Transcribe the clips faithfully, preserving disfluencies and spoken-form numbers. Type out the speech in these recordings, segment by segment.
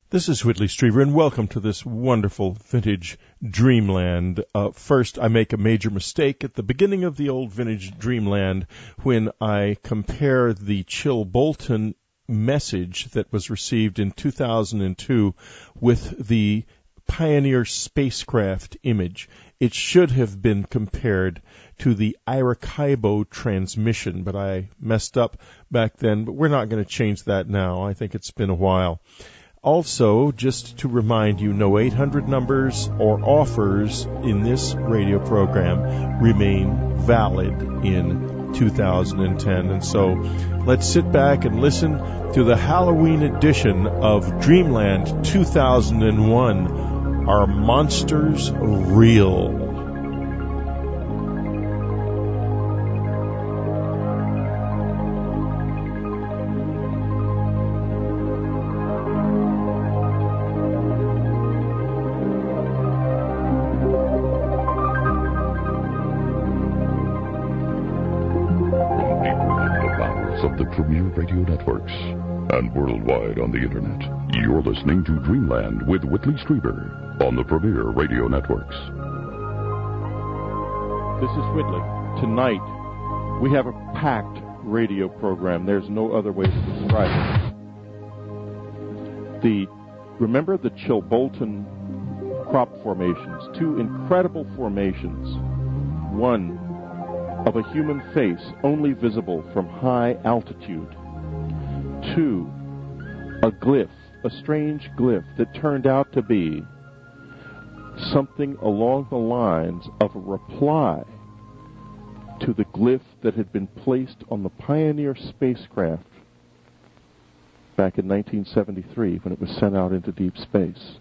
This is Whitley Strieber, and welcome to this wonderful vintage Dreamland. Uh, first, I make a major mistake at the beginning of the old vintage Dreamland when I compare the Chilbolton message that was received in two thousand two with the Pioneer spacecraft image. It should have been compared to the Arecibo transmission, but I messed up back then, but we're not going to change that now. I think it's been a while. Also, just to remind you, no eight hundred numbers or offers in this radio program remain valid in two thousand ten. And so let's sit back and listen to the Halloween edition of Dreamland two thousand one. Are monsters real? Radio networks and worldwide on the internet. You're listening to Dreamland with Whitley Strieber on the Premier Radio Networks. This is Whitley. Tonight, we have a packed radio program. There's no other way to describe it. The, remember the Chilbolton crop formations, two incredible formations. One of a human face only visible from high altitude. Two, a glyph, a strange glyph that turned out to be something along the lines of a reply to the glyph that had been placed on the Pioneer spacecraft back in nineteen seventy-three when it was sent out into deep space.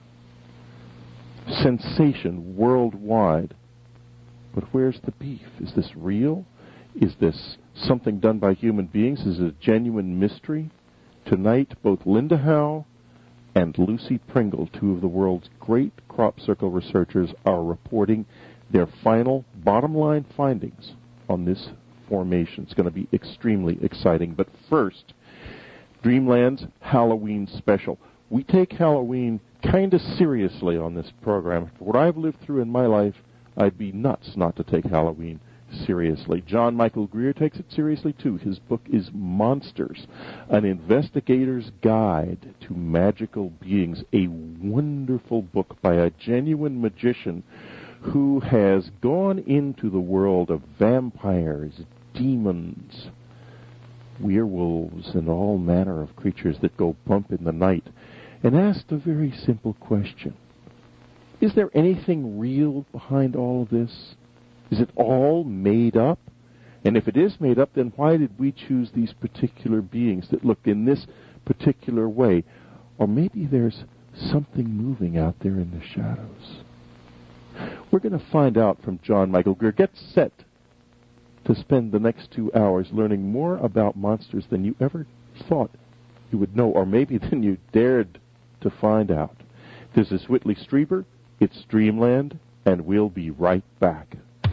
Sensation worldwide. But where's the beef? Is this real? Is this something done by human beings? Is it a genuine mystery? Tonight, both Linda Howe and Lucy Pringle, two of the world's great crop circle researchers, are reporting their final bottom-line findings on this formation. It's going to be extremely exciting. But first, Dreamland's Halloween special. We take Halloween kind of seriously on this program. For what I've lived through in my life, I'd be nuts not to take Halloween seriously. John Michael Greer takes it seriously, too. His book is Monsters, an investigator's guide to magical beings, a wonderful book by a genuine magician who has gone into the world of vampires, demons, werewolves, and all manner of creatures that go bump in the night, and asked a very simple question. Is there anything real behind all of this? Is it all made up? And if it is made up, then why did we choose these particular beings that look in this particular way? Or maybe there's something moving out there in the shadows. We're going to find out from John Michael Greer. Get set to spend the next two hours learning more about monsters than you ever thought you would know, or maybe than you dared to find out. This is Whitley Strieber. It's Dreamland, and we'll be right back.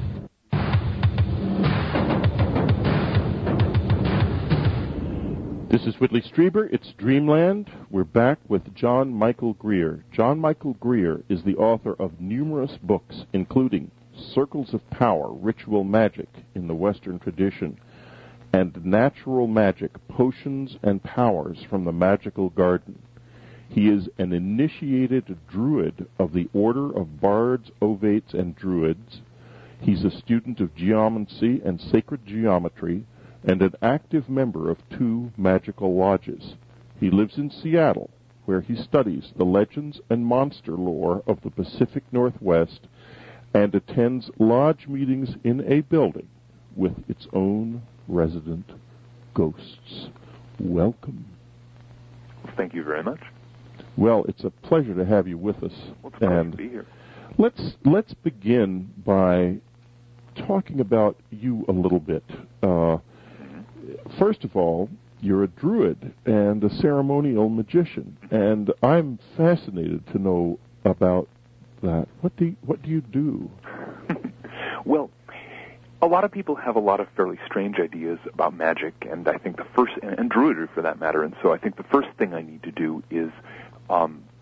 This is Whitley Strieber. It's Dreamland. We're back with John Michael Greer. John Michael Greer is the author of numerous books, including Circles of Power, Ritual Magic in the Western Tradition, and Natural Magic, Potions and Powers from the Magical Garden. He is an initiated druid of the Order of Bards, Ovates, and Druids. He's a student of geomancy and sacred geometry, and an active member of two magical lodges. He lives in Seattle, where he studies the legends and monster lore of the Pacific Northwest and attends lodge meetings in a building with its own resident ghosts. Welcome. Thank you very much. Well, it's a pleasure to have you with us. Well, it's a pleasure and to be here. Let's, let's begin by talking about you a little bit. Uh, First of all, you're a druid and a ceremonial magician, and I'm fascinated to know about that. What do you, what do you do? Well, a lot of people have a lot of fairly strange ideas about magic, and I think the first, and, and druidry for that matter, and so I think the first thing I need to do is um,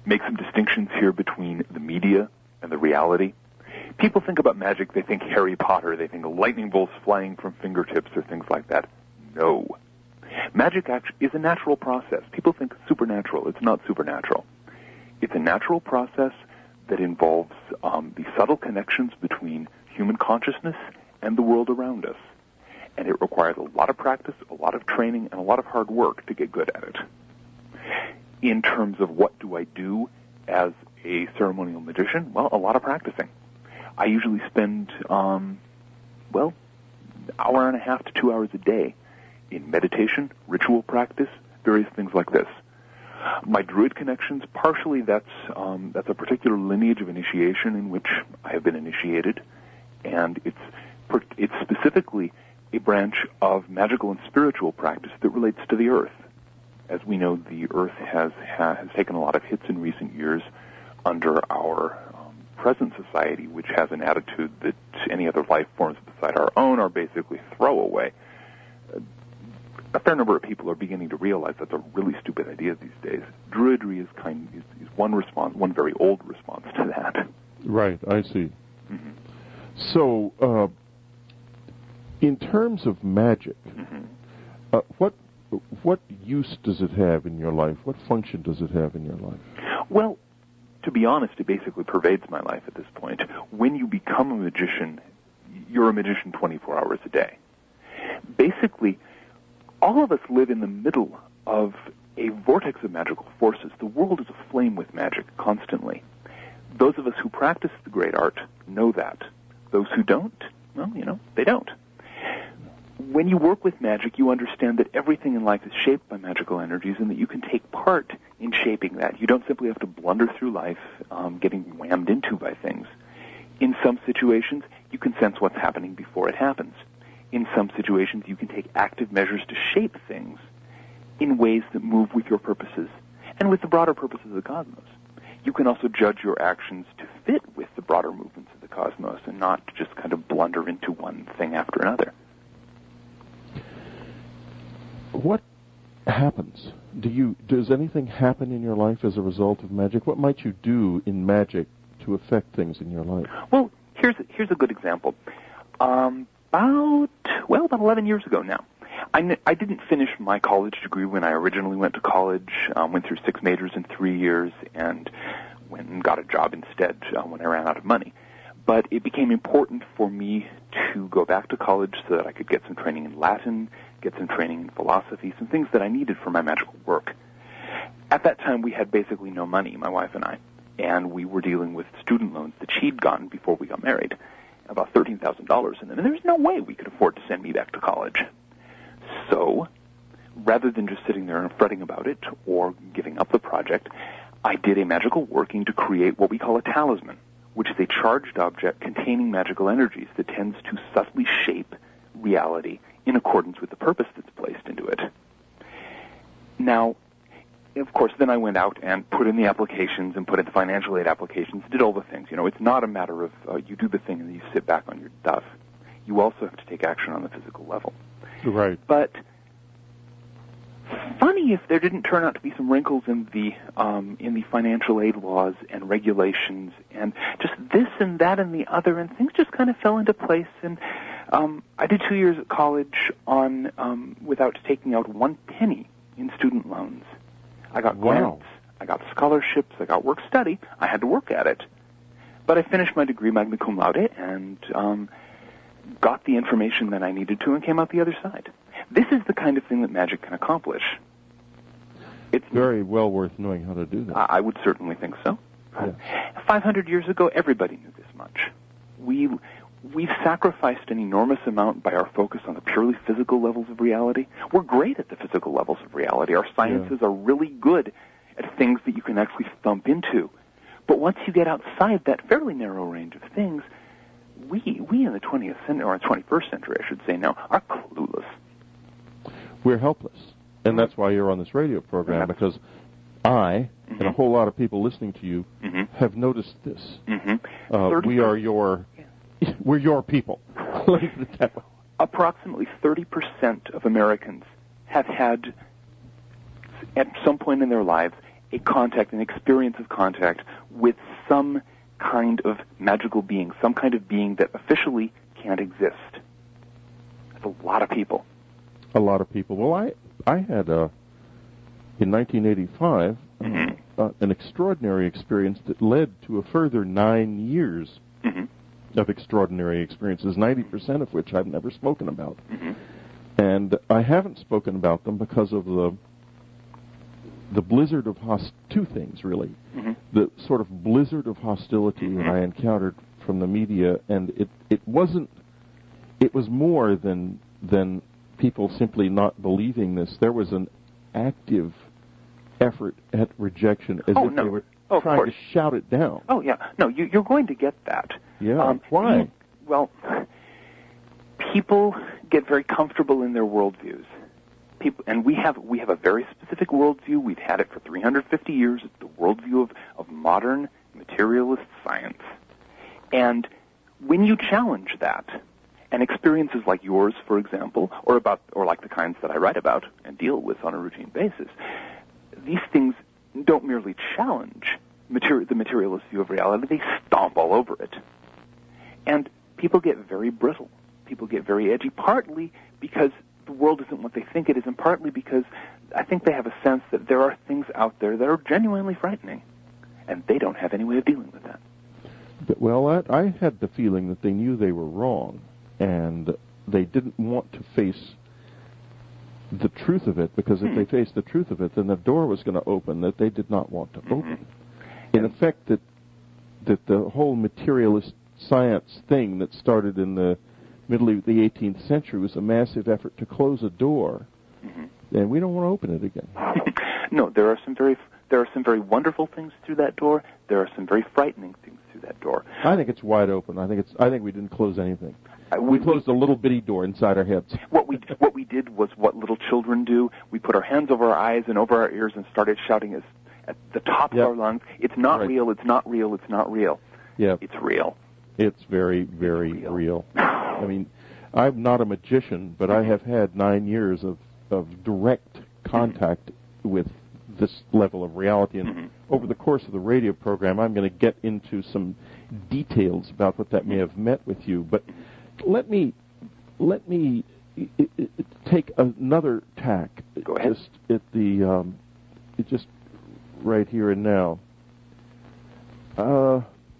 make some distinctions here between the media and the reality. People think about magic, they think Harry Potter, they think lightning bolts flying from fingertips or things like that. No. Magic actually is a natural process. People think supernatural. It's not supernatural. It's a natural process that involves um, the subtle connections between human consciousness and the world around us. And it requires a lot of practice, a lot of training, and a lot of hard work to get good at it. In terms of what do I do as a ceremonial magician, well, a lot of practicing. I usually spend, um, well, an hour and a half to two hours a day in meditation, ritual practice, various things like this. My Druid connections, partially that's um, that's a particular lineage of initiation in which I have been initiated, and it's it's specifically a branch of magical and spiritual practice that relates to the Earth. As we know, the Earth has has taken a lot of hits in recent years under our um, present society, which has an attitude that any other life forms beside our own are basically throwaway. A fair number of people are beginning to realize that's a really stupid idea these days. Druidry is kind is, is one response, one very old response to that. Right, I see. Mm-hmm. So, uh, in terms of magic, mm-hmm. uh, what what use does it have in your life? What function does it have in your life? Well, to be honest, it basically pervades my life at this point. When you become a magician, you're a magician twenty-four hours a day. Basically, all of us live in the middle of a vortex of magical forces. The world is aflame with magic constantly. Those of us who practice the great art know that. Those who don't, well, you know, they don't. When you work with magic, you understand that everything in life is shaped by magical energies and that you can take part in shaping that. You don't simply have to blunder through life, um, getting whammed into by things. In some situations, you can sense what's happening before it happens. In some situations, you can take active measures to shape things in ways that move with your purposes and with the broader purposes of the cosmos. You can also judge your actions to fit with the broader movements of the cosmos and not just kind of blunder into one thing after another. What happens? Do you does anything happen in your life as a result of magic? What might you do in magic to affect things in your life? Well, here's here's a good example. Um, about well, about eleven years ago now, I, n- I didn't finish my college degree when I originally went to college. Um, went through six majors in three years, and went and got a job instead uh, when I ran out of money. But it became important for me to go back to college so that I could get some training in Latin, get some training in philosophy, some things that I needed for my magical work. At that time, we had basically no money, my wife and I, and we were dealing with student loans that she'd gotten before we got married, about thirteen thousand dollars in them, and there was no way we could afford to send me back to college. So, rather than just sitting there and fretting about it or giving up the project, I did a magical working to create what we call a talisman, which is a charged object containing magical energies that tends to subtly shape reality in accordance with the purpose that's placed into it. Now, of course, then I went out and put in the applications and put in the financial aid applications, did all the things. You know, it's not a matter of uh, you do the thing and then you sit back on your duff. You also have to take action on the physical level. Right. But funny if there didn't turn out to be some wrinkles in the um, in the financial aid laws and regulations and just this and that and the other, and things just kind of fell into place. And um, I did two years at college on um, without taking out one penny in student loans. I got Wow. grants, I got scholarships, I got work study. I had to work at it. But I finished my degree magna cum laude and um, got the information that I needed to and came out the other side. This is the kind of thing that magic can accomplish. It's very well worth knowing how to do that. I would certainly think so. Yes. five hundred years ago, everybody knew this much. We, we've sacrificed an enormous amount by our focus on the purely physical levels of reality. We're great at the physical levels of reality. Our sciences Yeah. are really good at things that you can actually thump into. But once you get outside that fairly narrow range of things, we we in the twentieth century, or twenty-first century, I should say now, are clueless. We're helpless. And that's why you're on this radio program, Yeah. because I, Mm-hmm. and a whole lot of people listening to you, Mm-hmm. have noticed this. Mm-hmm. Uh, we are your, we're your people. Let me put it that way. Approximately thirty percent of Americans have had, at some point in their lives, a contact, an experience of contact with some kind of magical being, some kind of being that officially can't exist. That's a lot of people. A lot of people. Well, I I had a in nineteen eighty-five mm-hmm. uh, an extraordinary experience that led to a further nine years mm-hmm. of extraordinary experiences, ninety percent of which I've never spoken about. Mm-hmm. And I haven't spoken about them because of the the blizzard of host two things, really. Mm-hmm. The sort of blizzard of hostility mm-hmm. that I encountered from the media, and it, it wasn't, it was more than than people simply not believing this. There was an active effort at rejection, as oh, if no. they were oh, trying to shout it down. Oh, yeah. No, you, you're going to get that. Yeah, um, why? You, well, people get very comfortable in their worldviews. People, and we have we have a very specific worldview. We've had it for three hundred fifty years. It's the worldview of, of modern materialist science. And when you challenge that, and experiences like yours, for example, or about or like the kinds that I write about and deal with on a routine basis, these things don't merely challenge materi- the materialist view of reality, they stomp all over it. And people get very brittle. People get very edgy, partly because the world isn't what they think it is, and partly because I think they have a sense that there are things out there that are genuinely frightening, and they don't have any way of dealing with that. But, well, I, I had the feeling that they knew they were wrong, and they didn't want to face the truth of it, because if hmm. they faced the truth of it, then the door was going to open that they did not want to mm-hmm. open. In and effect, that that the whole materialist science thing that started in the middle of the eighteenth century was a massive effort to close a door, mm-hmm. and we don't want to open it again. No, there are some very there are some very wonderful things through that door. There are some very frightening things through that door. I think it's wide open. I think it's. I think we didn't close anything. Uh, we, we closed we, a little bitty door inside our heads. What we what we did was what little children do. We put our hands over our eyes and over our ears and started shouting as, at the top yep. of our lungs, "It's not right. real! It's not real! It's not real!" Yeah, it's real. It's very, very it's real. real. I mean, I'm not a magician, but I have had nine years of, of direct contact mm-hmm. with this level of reality. And mm-hmm. over the course of the radio program, I'm going to get into some details about what that may have meant with you. But let me let me it, it, it take another tack. Go ahead. Just at the um, it just right here and now. Uh.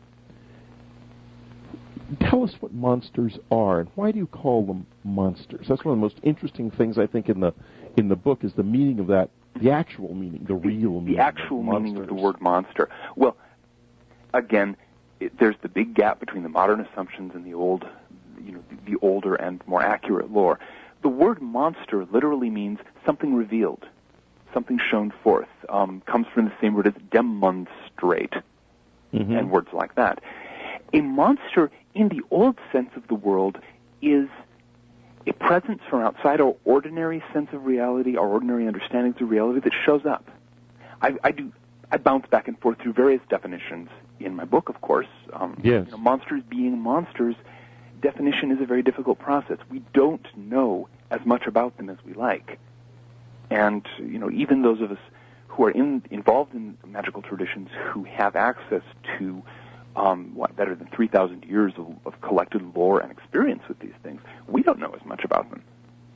Tell us what monsters are, and why do you call them monsters? That's one of the most interesting things, I think, in the in the book, is the meaning of that, the actual meaning, the real meaning. The actual meaning of the word monster. Well, again, it, there's the big gap between the modern assumptions and the old, you know, the, the older and more accurate lore. The word monster literally means something revealed, something shown forth. Um, comes from the same word as demonstrate, mm-hmm. and words like that. A monster, in the old sense of the world, is a presence from outside our ordinary sense of reality, our ordinary understandings of reality that shows up. I, I do. I bounce back and forth through various definitions in my book, of course. Um, yes. You know, monsters being monsters, definition is a very difficult process. We don't know as much about them as we like, and you know, even those of us who are in, involved in magical traditions who have access to Um, what, better than three thousand years of, of collected lore and experience with these things, we don't know as much about them.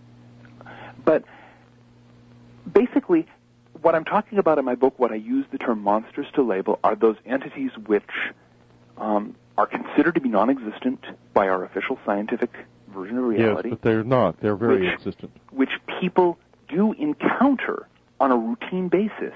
But basically, what I'm talking about in my book, what I use the term monsters to label, are those entities which um, are considered to be non-existent by our official scientific version of reality. Yes, but they're not. They're very which, existent. Which people do encounter on a routine basis,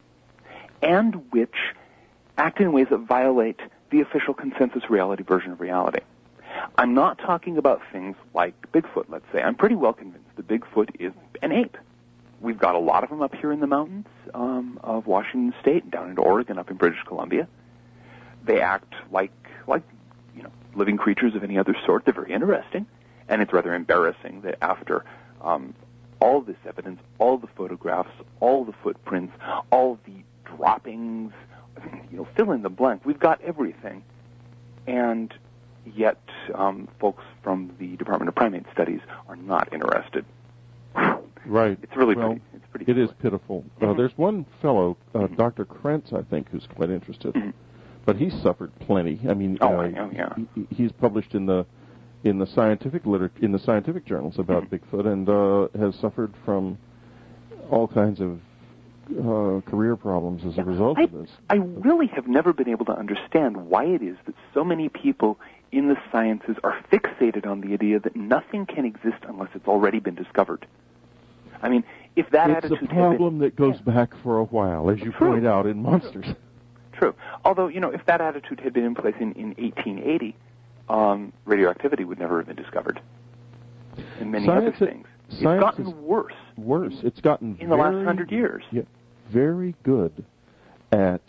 and which act in ways that violate the official consensus reality version of reality. I'm not talking about things like Bigfoot, let's say. I'm pretty well convinced that Bigfoot is an ape. We've got a lot of them up here in the mountains um, of Washington State and down into Oregon, up in British Columbia. They act like, like, you know, living creatures of any other sort. They're very interesting, and it's rather embarrassing that after um, all this evidence, all the photographs, all the footprints, all the droppings, you know, fill in the blank. We've got everything. And yet um, folks from the Department of Primate Studies are not interested. Right. It's really well, pretty. It's pretty. It is pitiful. Mm-hmm. Uh, there's one fellow, uh, mm-hmm. Doctor Krentz, I think, who's quite interested, mm-hmm. but he's suffered plenty. I mean, oh, uh, I know, yeah. he, he's published in the in the scientific liter- in the scientific journals about mm-hmm. Bigfoot, and uh, has suffered from all kinds of uh, career problems as yeah, a result I, of this. I really have never been able to understand why it is that so many people in the sciences are fixated on the idea that nothing can exist unless it's already been discovered. I mean, if that it's attitude a problem had been, that goes yeah. back for a while, as you True. point out in Monsters. True. Although, you know, if that attitude had been in place in, in eighteen eighty, um, radioactivity would never have been discovered. And many Science other things. It, it's gotten worse. Worse. It's gotten in very, the last hundred years. Yeah, very good at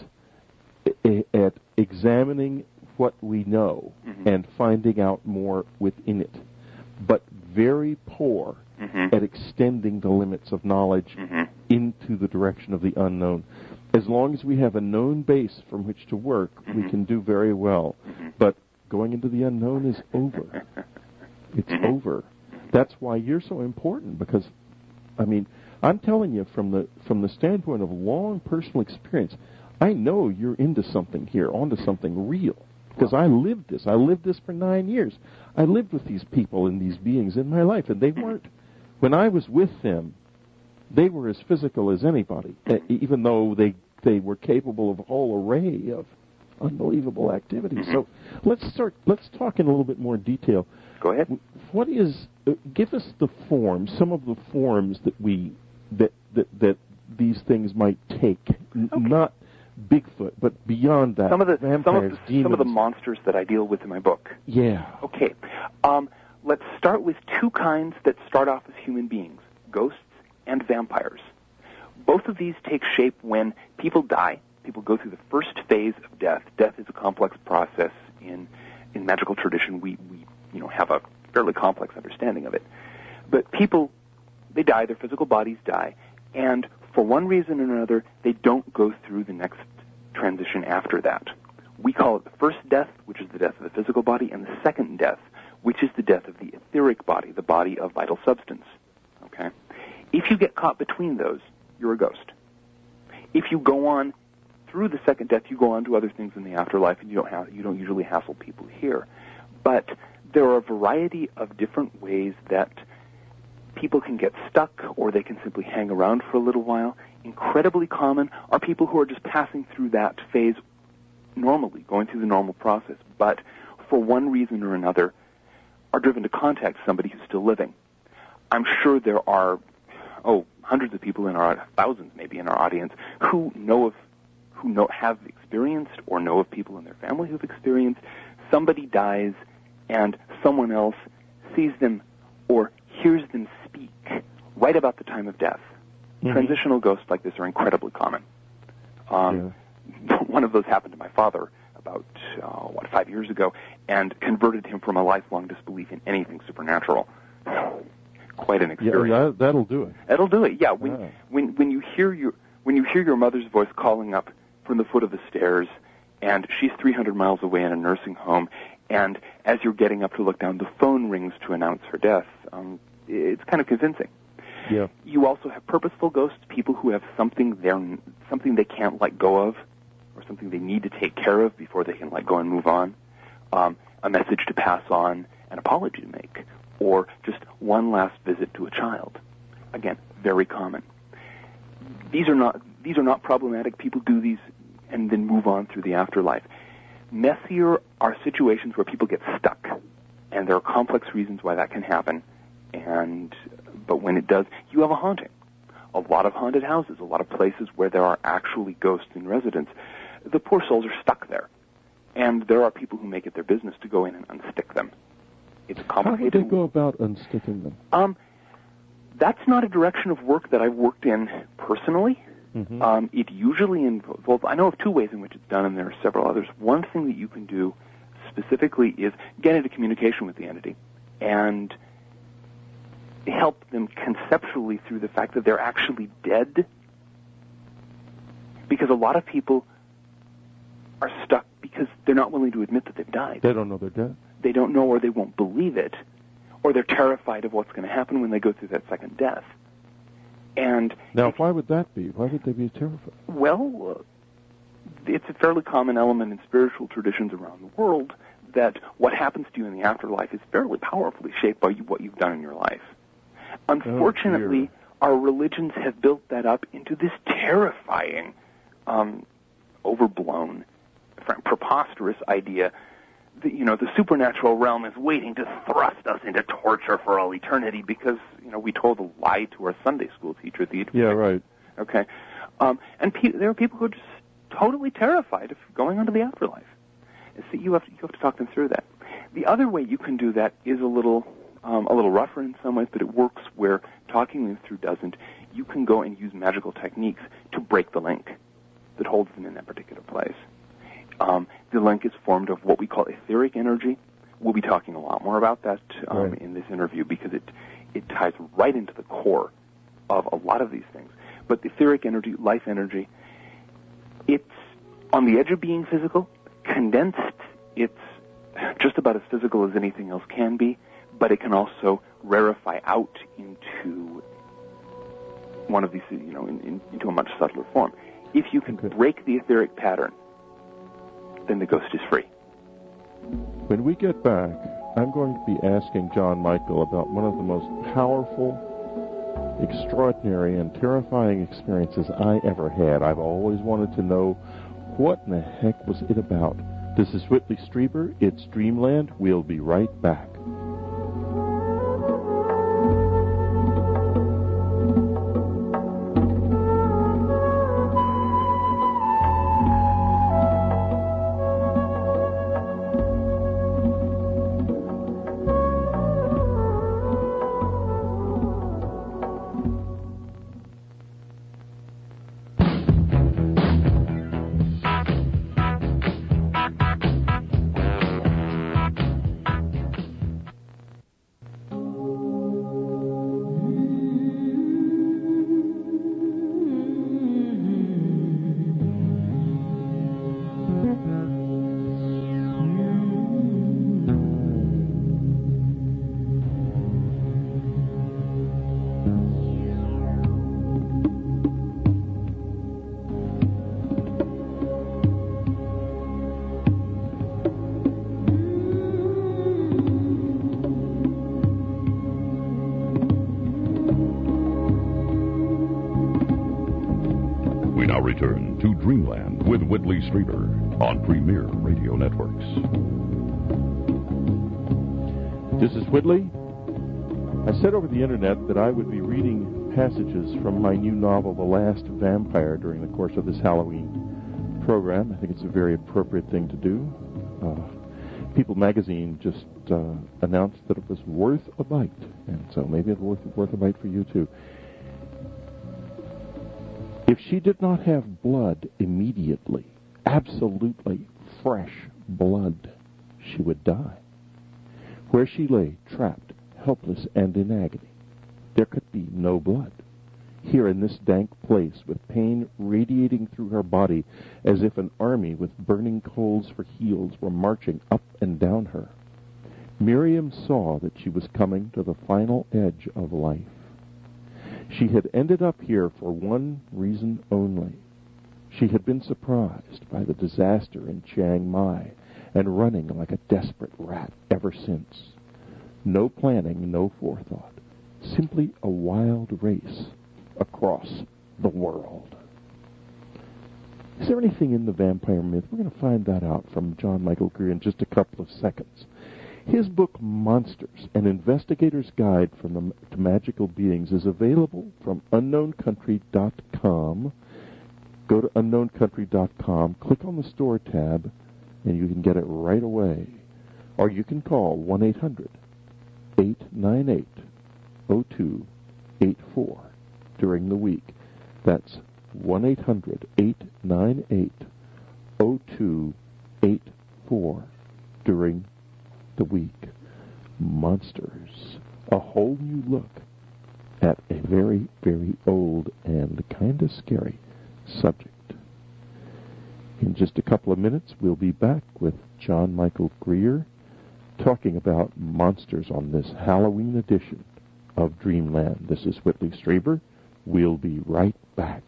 at examining what we know mm-hmm. and finding out more within it, but very poor mm-hmm. at extending the limits of knowledge mm-hmm. into the direction of the unknown. As long as we have a known base from which to work, mm-hmm. we can do very well. Mm-hmm. But going into the unknown is over. It's mm-hmm. over. That's why you're so important, because, I mean, I'm telling you from the from the standpoint of long personal experience, I know you're into something here, onto something real, because I lived this. I lived this for nine years. I lived with these people and these beings in my life, and they weren't, when I was with them, they were as physical as anybody, even though they they were capable of a whole array of unbelievable activities. So let's start. Let's talk in a little bit more detail. Go ahead. What is? Uh, give us the forms. Some of the forms that we that that that these things might take. N- okay. Not Bigfoot, but beyond that. Some of the vampires, some of the, demons. some of the monsters that I deal with in my book. Yeah. Okay. Um, let's start with two kinds that start off as human beings: ghosts and vampires. Both of these take shape when people die. People go through the first phase of death. Death is a complex process. In in magical tradition, we, we you know have a fairly complex understanding of it. But people, they die. Their physical bodies die, and for one reason or another, they don't go through the next transition after that. We call it the first death, which is the death of the physical body, and the second death, which is the death of the etheric body, the body of vital substance. Okay? If you get caught between those, you're a ghost. If you go on through the second death, you go on to other things in the afterlife, and you don't have, you don't usually hassle people here. But there are a variety of different ways that people can get stuck, or they can simply hang around for a little while. Incredibly common are people who are just passing through that phase normally, going through the normal process, but for one reason or another are driven to contact somebody who's still living. I'm sure there are, oh, hundreds of people in our, thousands maybe in our audience, who know of, who know, have experienced or know of people in their family who've experienced. Somebody dies and someone else sees them or hears them speak right about the time of death. Mm-hmm. Transitional ghosts like this are incredibly common. Um, yeah. One of those happened to my father about, uh, what, five years ago, and converted him from a lifelong disbelief in anything supernatural. Quite an experience. Yeah, that, that'll do it. That'll do it. Yeah. When yeah. when when you hear your when you hear your mother's voice calling up from the foot of the stairs, and she's three hundred miles away in a nursing home, and as you're getting up to look down, the phone rings to announce her death. Um, it's kind of convincing. Yeah. You also have purposeful ghosts, people who have something they're something they can't let go of, or something they need to take care of before they can let go and move on. Um, a message to pass on, an apology to make, or just one last visit to a child. Again, very common. These are not these are not problematic. People do these and then move on through the afterlife. Messier are situations where people get stuck, and there are complex reasons why that can happen. And but when it does, you have a haunting. A lot of haunted houses, a lot of places where there are actually ghosts in residence. The poor souls are stuck there, and there are people who make it their business to go in and unstick them. It's a complicated. How would they go about unsticking them? Um, that's not a direction of work that I've worked in personally. Mm-hmm. Um, it usually involves, well, I know of two ways in which it's done, and there are several others. One thing that you can do specifically is get into communication with the entity and help them conceptually through the fact that they're actually dead. Because a lot of people are stuck because they're not willing to admit that they've died. They don't know they're dead. They don't know, or they won't believe it, or they're terrified of what's going to happen when they go through that second death. And now, why would that be? Why would they be terrified? Well, uh, it's a fairly common element in spiritual traditions around the world that what happens to you in the afterlife is fairly powerfully shaped by you, what you've done in your life. Unfortunately, oh, our religions have built that up into this terrifying, um, overblown, preposterous idea that, you know, the supernatural realm is waiting to thrust us into torture for all eternity because, you know, we told a lie to our Sunday school teacher. The yeah, right. Okay. Um, and pe- there are people who are just totally terrified of going on to the afterlife. See, you have to, you have to talk them through that. The other way you can do that is a little um, a little rougher in some ways, but it works where talking them through doesn't. You can go and use magical techniques to break the link that holds them in that particular place. Um, the link is formed of what we call etheric energy. We'll be talking a lot more about that um, right. in this interview because it it ties right into the core of a lot of these things. But etheric energy, life energy, it's on the edge of being physical. Condensed, it's just about as physical as anything else can be, but it can also rarefy out into one of these, you know, in, in, into a much subtler form. If you can okay. break the etheric pattern, then the ghost is free. When we get back, I'm going to be asking John Michael about one of the most powerful, extraordinary, and terrifying experiences I ever had. I've always wanted to know, what in the heck was it about? This is Whitley Strieber. It's Dreamland. We'll be right back. Return to Dreamland with Whitley Strieber on Premier Radio Networks. This is Whitley. I said over the internet that I would be reading passages from my new novel, The Last Vampire, during the course of this Halloween program. I think it's a very appropriate thing to do. Uh, People magazine just uh, announced that it was worth a bite, and so maybe it's worth, worth a bite for you too. If she did not have blood immediately, absolutely fresh blood, she would die. Where she lay, trapped, helpless, and in agony, there could be no blood. Here in this dank place, with pain radiating through her body, as if an army with burning coals for heels were marching up and down her, Miriam saw that she was coming to the final edge of life. She had ended up here for one reason only. She had been surprised by the disaster in Chiang Mai and running like a desperate rat ever since. No planning, no forethought. Simply a wild race across the world. Is there anything in the vampire myth? We're going to find that out from John Michael Greer in just a couple of seconds. His book, Monsters, An Investigator's Guide from the, to Magical Beings, is available from unknown country dot com. Go to unknown country dot com, click on the store tab, and you can get it right away. Or you can call one eight hundred, eight nine eight, zero two eight four during the week. That's one eight hundred, eight nine eight, zero two eight four during the week. Monsters. A whole new look at a very, very old and kind of scary subject. In just a couple of minutes, we'll be back with John Michael Greer talking about monsters on this Halloween edition of Dreamland. This is Whitley Strieber. We'll be right back.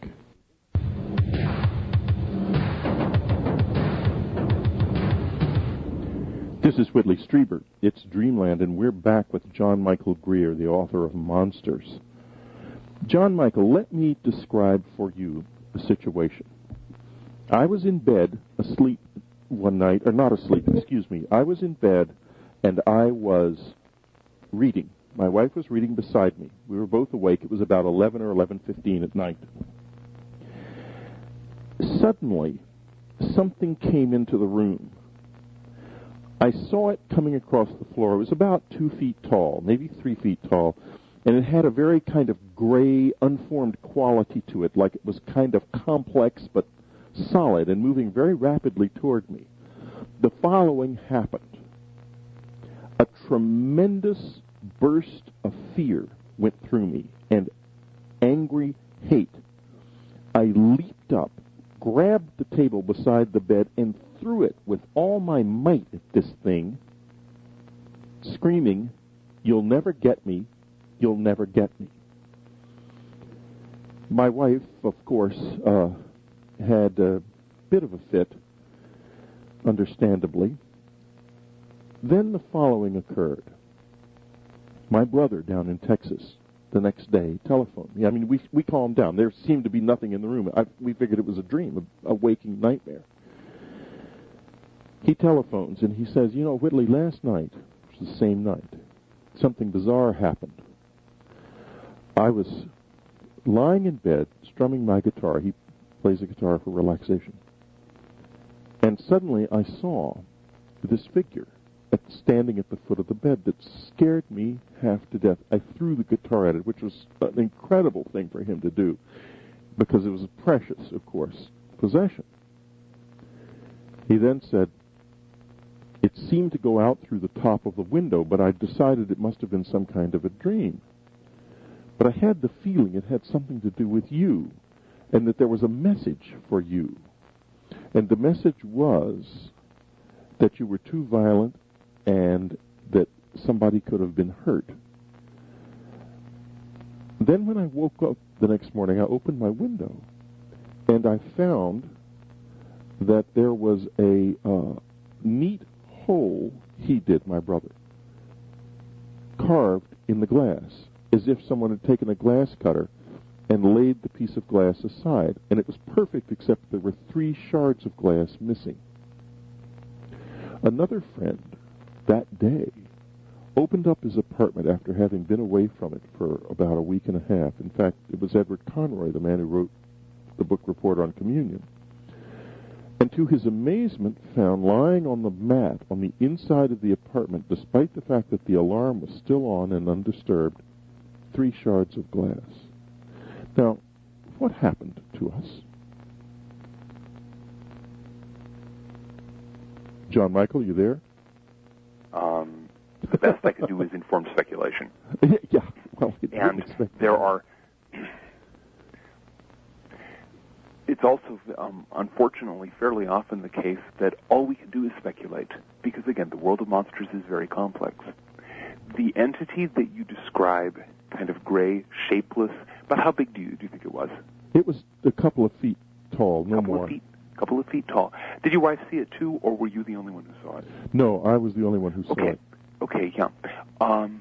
This is Whitley Strieber. It's Dreamland, and we're back with John Michael Greer, the author of Monsters. John Michael, let me describe for you the situation. I was in bed, asleep one night, or not asleep, excuse me. I was in bed, and I was reading. My wife was reading beside me. We were both awake. It was about eleven or eleven fifteen at night. Suddenly, something came into the room. I saw it coming across the floor. It was about two feet tall, maybe three feet tall, and it had a very kind of gray, unformed quality to it, like it was kind of complex but solid and moving very rapidly toward me. The following happened. A tremendous burst of fear went through me, and angry hate. I leaped up, grabbed the table beside the bed, and threw it with all my might at this thing, screaming, "You'll never get me, you'll never get me." My wife, of course, uh, had a bit of a fit, understandably. Then the following occurred. My brother down in Texas the next day telephoned me. I mean, we we calmed down. There seemed to be nothing in the room. I, we figured it was a dream, a, a waking nightmare. He telephones and he says, you know, Whitley, last night, which was the same night, something bizarre happened. I was lying in bed, strumming my guitar. He plays a guitar for relaxation. And suddenly I saw this figure at, standing at the foot of the bed that scared me half to death. I threw the guitar at it, which was an incredible thing for him to do, because it was a precious, of course, possession. He then said, it seemed to go out through the top of the window, but I decided it must have been some kind of a dream. But I had the feeling it had something to do with you, and that there was a message for you. And the message was that you were too violent and that somebody could have been hurt. Then when I woke up the next morning, I opened my window, and I found that there was a uh, neat hole, he did, my brother, carved in the glass, as if someone had taken a glass cutter and laid the piece of glass aside, and it was perfect except there were three shards of glass missing. Another friend that day opened up his apartment after having been away from it for about a week and a half. In fact, it was Edward Conroy, the man who wrote the book Report on Communion, and to his amazement found lying on the mat on the inside of the apartment, despite the fact that the alarm was still on and undisturbed, three shards of glass. Now, what happened to us? John Michael, you there? Um, the best I could do is informed speculation. Yeah, well, and there are... It's also, um, unfortunately, fairly often the case that all we can do is speculate, because, again, the world of monsters is very complex. The entity that you describe, kind of gray, shapeless, but how big do you do you think it was? It was a couple of feet tall, no couple more. Of feet, couple of feet tall. Did your wife see it too, or were you the only one who saw it? No, I was the only one who saw okay. it. Okay, yeah. Um,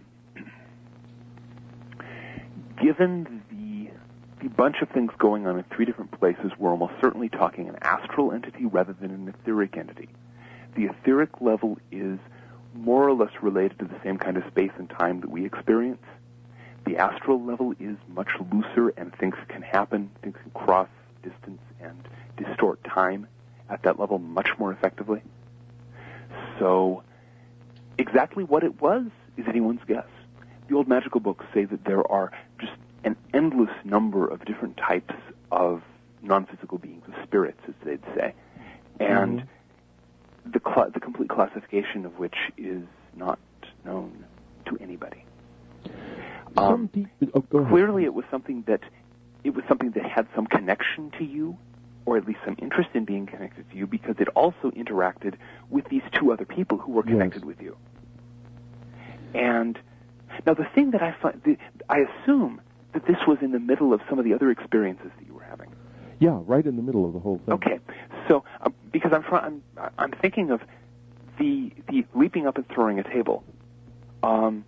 given the the bunch of things going on in three different places, we're almost certainly talking an astral entity rather than an etheric entity. The etheric level is more or less related to the same kind of space and time that we experience. The astral level is much looser, and things can happen, things can cross distance and distort time at that level much more effectively. So exactly what it was is anyone's guess. The old magical books say that there are just an endless number of different types of non-physical beings, of spirits, as they'd say, and mm-hmm. the cl- the complete classification of which is not known to anybody. Um, deep, oh, clearly, it was something that it was something that had some connection to you, or at least some interest in being connected to you, because it also interacted with these two other people who were connected yes. with you. And now, the thing that I find, the, I assume that this was in the middle of some of the other experiences that you were having. Yeah, right in the middle of the whole thing. Okay, so uh, because I'm, try- I'm I'm thinking of the the leaping up and throwing a table. Um,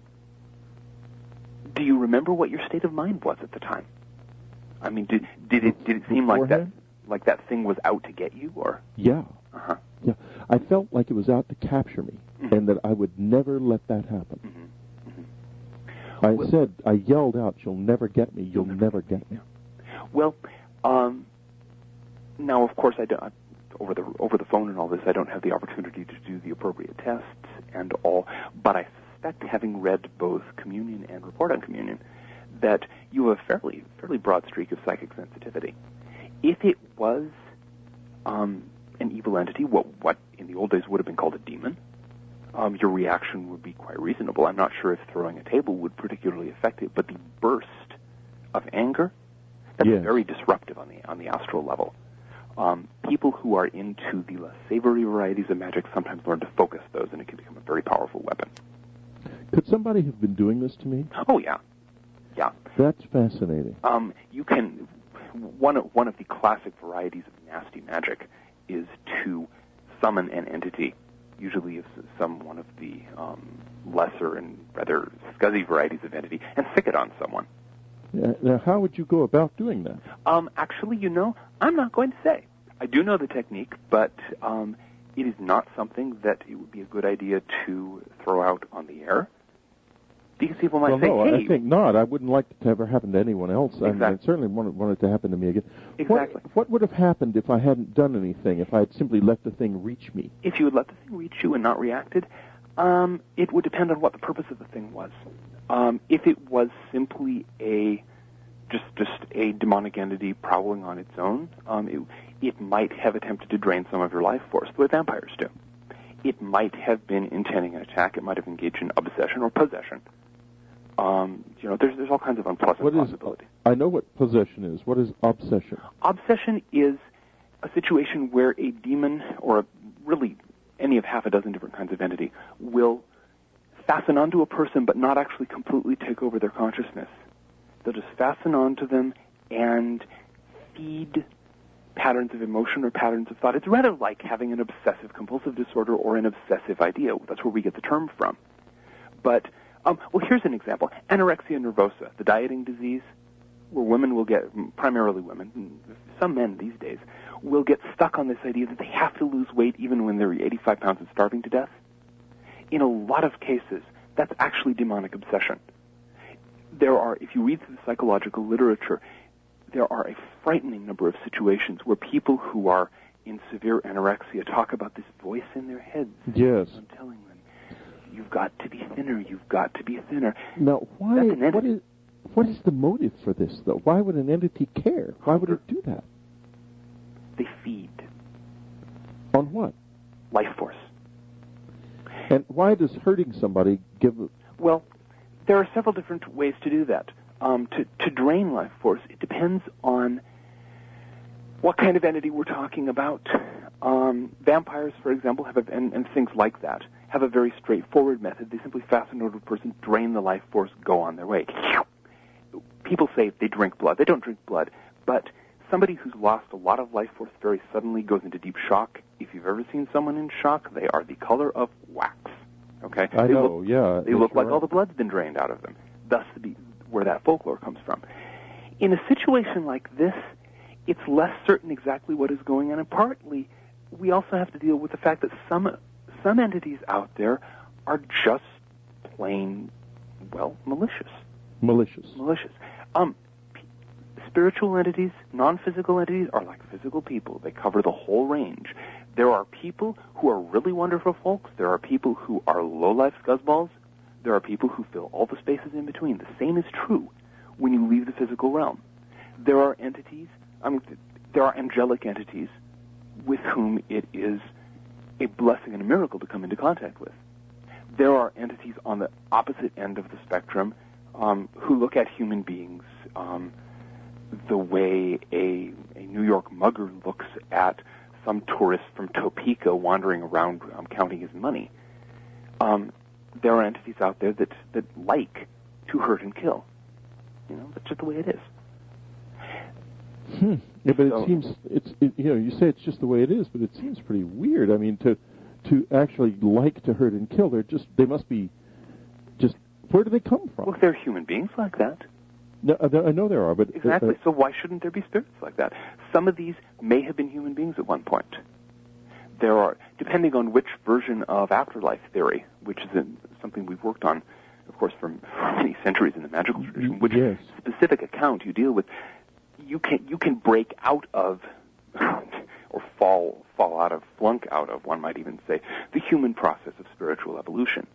do you remember what your state of mind was at the time? I mean, did did it did it seem like that like that thing was out to get you, or? Yeah. Uh-huh. Yeah. I felt like it was out to capture me, mm-hmm. and that I would never let that happen. Mm-hmm. Mm-hmm. I well, said, I yelled out, "You'll never get me. You'll, you'll never, never get me." Well, um, now of course I don't. I, over the over the phone and all this, I don't have the opportunity to do the appropriate tests and all. But I suspect, having read both Communion and Report on Communion, that you have a fairly fairly broad streak of psychic sensitivity. If it was um, an evil entity, what what in the old days would have been called a demon, um, your reaction would be quite reasonable. I'm not sure if throwing a table would particularly affect it, but the burst of anger, that's yes. very disruptive on the on the astral level. Um, people who are into the less savory varieties of magic sometimes learn to focus those, and it can become a very powerful weapon. Could somebody have been doing this to me? Oh, yeah. Yeah. That's fascinating. Um, you can... One of, one of the classic varieties of nasty magic is to summon an entity, usually it's some one of the um, lesser and rather scuzzy varieties of entity, and stick it on someone. Now, how would you go about doing that? Um, actually, you know, I'm not going to say. I do know the technique, but um, it is not something that it would be a good idea to throw out on the air. Because people might well, say, no, hey... I think not. I wouldn't like it to ever happen to anyone else. Exactly. I, mean, I certainly want it, want it to happen to me again. Exactly. What, what would have happened if I hadn't done anything, if I had simply let the thing reach me? If you had let the thing reach you and not reacted, um, it would depend on what the purpose of the thing was. Um, if it was simply a just just a demonic entity prowling on its own, um, it, it might have attempted to drain some of your life force, the way vampires do. It might have been intending an attack. It might have engaged in obsession or possession. Um, you know, there's there's all kinds of unpleasant what possibilities. Is, I know what possession is. What is obsession? Obsession is a situation where a demon, or a, really any of half a dozen different kinds of entity, will fasten onto a person but not actually completely take over their consciousness. They'll just fasten onto them and feed patterns of emotion or patterns of thought. It's rather like having an obsessive-compulsive disorder or an obsessive idea. That's where we get the term from. But, um, well, here's an example. Anorexia nervosa, the dieting disease, where women will get, primarily women, some men these days, will get stuck on this idea that they have to lose weight even when they're eighty-five pounds and starving to death. In a lot of cases, that's actually demonic obsession. There are, if you read through the psychological literature, there are a frightening number of situations where people who are in severe anorexia talk about this voice in their heads. Yes. I'm telling them, you've got to be thinner, you've got to be thinner. Now, why? What is, what is the motive for this, though? Why would an entity care? Why would it do that? They feed. On what? Life force. And why does hurting somebody give... A... Well, there are several different ways to do that. Um, to, to drain life force, it depends on what kind of entity we're talking about. Um, vampires, for example, have a, and, and things like that, have a very straightforward method. They simply fasten onto a person, drain the life force, go on their way. People say they drink blood. They don't drink blood, but somebody who's lost a lot of life force very suddenly goes into deep shock. If you've ever seen someone in shock, they are the color of wax. Okay, I they know. Look, yeah, they look like right. all the blood's been drained out of them. Thus, the, where that folklore comes from. In a situation like this, it's less certain exactly what is going on, and partly we also have to deal with the fact that some some entities out there are just plain, well, malicious. Malicious. Malicious. Um, p- spiritual entities, non-physical entities are like physical people. They cover the whole range. There are people who are really wonderful folks. There are people who are low-life scuzzballs. There are people who fill all the spaces in between. The same is true when you leave the physical realm. There are entities, I mean, there are angelic entities with whom it is a blessing and a miracle to come into contact with. There are entities on the opposite end of the spectrum um, who look at human beings um, the way a, a New York mugger looks at some tourist from Topeka wandering around um, counting his money. Um, there are entities out there that, that like to hurt and kill. You know, that's just the way it is. Hmm. Yeah, but So- it seems it's it, you know you say it's just the way it is, but it seems pretty weird. I mean, to to actually like to hurt and kill, they're just they must be just where do they come from? Well, there are human beings like that. No, I know there are, but uh, Exactly. Uh, So why shouldn't there be spirits like that? Some of these may have been human beings at one point. There are, depending on which version of afterlife theory, which is a, something we've worked on, of course, for, for many centuries in the magical tradition, which yes. specific account you deal with, you can you can break out of, or fall fall out of, flunk out of, one might even say, the human process of spiritual evolution.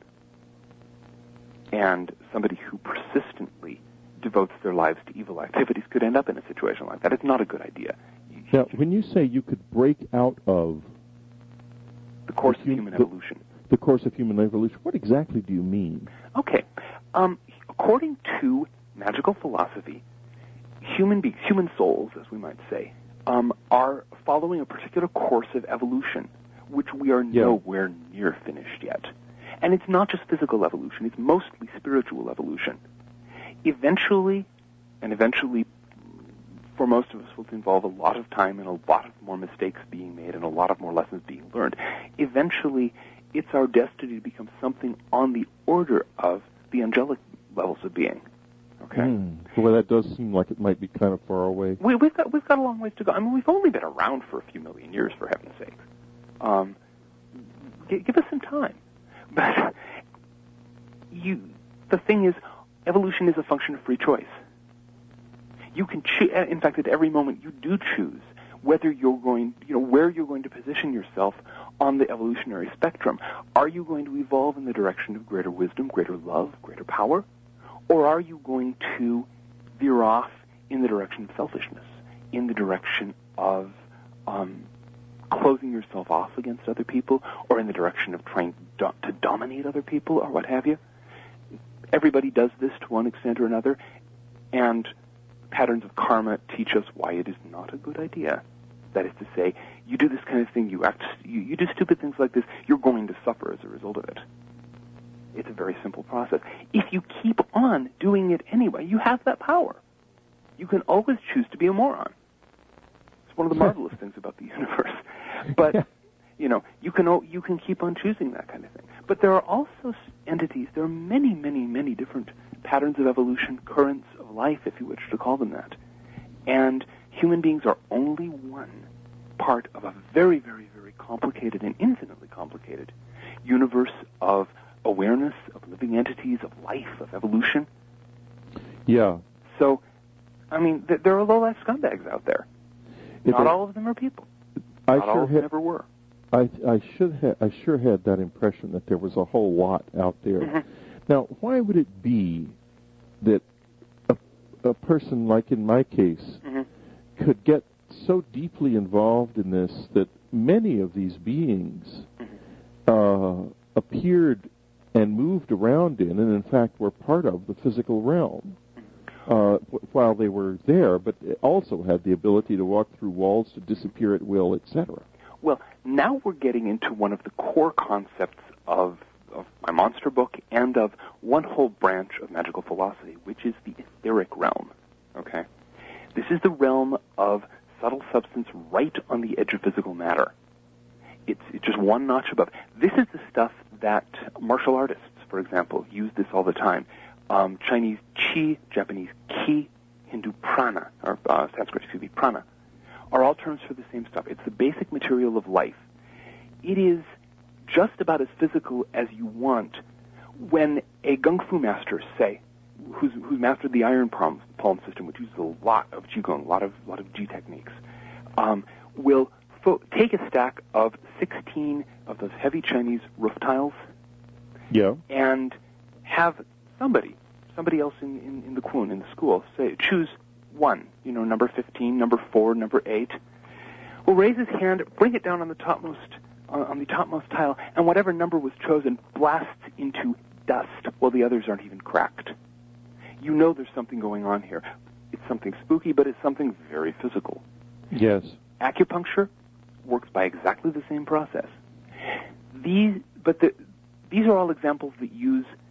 And somebody who persistently devotes their lives to evil activities could end up in a situation like that. It's not a good idea. Now, when you say you could break out of The course the of hum- human the- evolution. the course of human evolution, what exactly do you mean? Okay. Um, according to magical philosophy, human beings, human souls, as we might say, um, are following a particular course of evolution, which we are Yeah. nowhere near finished yet. And it's not just physical evolution, it's mostly spiritual evolution. Eventually, and eventually for most of us will involve a lot of time and a lot of more mistakes being made and a lot of more lessons being learned. Eventually, it's our destiny to become something on the order of the angelic levels of being. Okay? Hmm. Well, that does seem like it might be kind of far away. We, we've got we've got a long ways to go. I mean, we've only been around for a few million years, for heaven's sake. Um, g- give us some time. But you, the thing is, evolution is a function of free choice. You can choose. In fact, at every moment, you do choose whether you're going, you know, where you're going to position yourself on the evolutionary spectrum. Are you going to evolve in the direction of greater wisdom, greater love, greater power, or are you going to veer off in the direction of selfishness, in the direction of um, closing yourself off against other people, or in the direction of trying do- to dominate other people, or what have you? Everybody does this to one extent or another, and patterns of karma teach us why it is not a good idea. That is to say, you do this kind of thing, you act, you, you do stupid things like this, you're going to suffer as a result of it. It's a very simple process. If you keep on doing it anyway, you have that power. You can always choose to be a moron. It's one of the marvelous things about the universe. But, you know, you can o- you can keep on choosing that kind of thing. But there are also entities, there are many, many, many different patterns of evolution, currents of life, if you wish to call them that. And human beings are only one part of a very, very, very complicated and infinitely complicated universe of awareness, of living entities, of life, of evolution. Yeah. So, I mean, th- there are low-life scumbags out there. If Not I- all of them are people. I Not all sure of them had, ever were. I I should ha- I sure had that impression that there was a whole lot out there. Mm-hmm. Now, why would it be that a, a person like in my case Mm-hmm. could get so deeply involved in this that many of these beings uh, appeared and moved around in, and in fact were part of the physical realm uh, w- while they were there, but also had the ability to walk through walls, to disappear at will, et cetera. Well, now we're getting into one of the core concepts of, of my monster book and of one whole branch of magical philosophy, which is the etheric realm. Okay? This is the realm of subtle substance right on the edge of physical matter. It's, it's just one notch above. This is the stuff that martial artists, for example, use this all the time. Um, Chinese qi, Japanese ki, Hindu prana, or uh, Sanskrit, excuse me, prana, are all terms for the same stuff. It's the basic material of life. It is just about as physical as you want when a gung fu master, say, who's, who's mastered the iron palm, palm system, which uses a lot of qigong, a lot of, lot of ji techniques, um, will fo- take a stack of sixteen of those heavy Chinese roof tiles Yeah. and have somebody, somebody else in, in, in the Kwun, in the school, say, choose one, you know, number fifteen, number four, number eight, will raise his hand, bring it down on the topmost, uh, on the topmost tile, and whatever number was chosen blasts into dust while the others aren't even cracked. You know there's something going on here. It's something spooky, but it's something very physical. Yes. Acupuncture works by exactly the same process. These, but the, these are all examples that use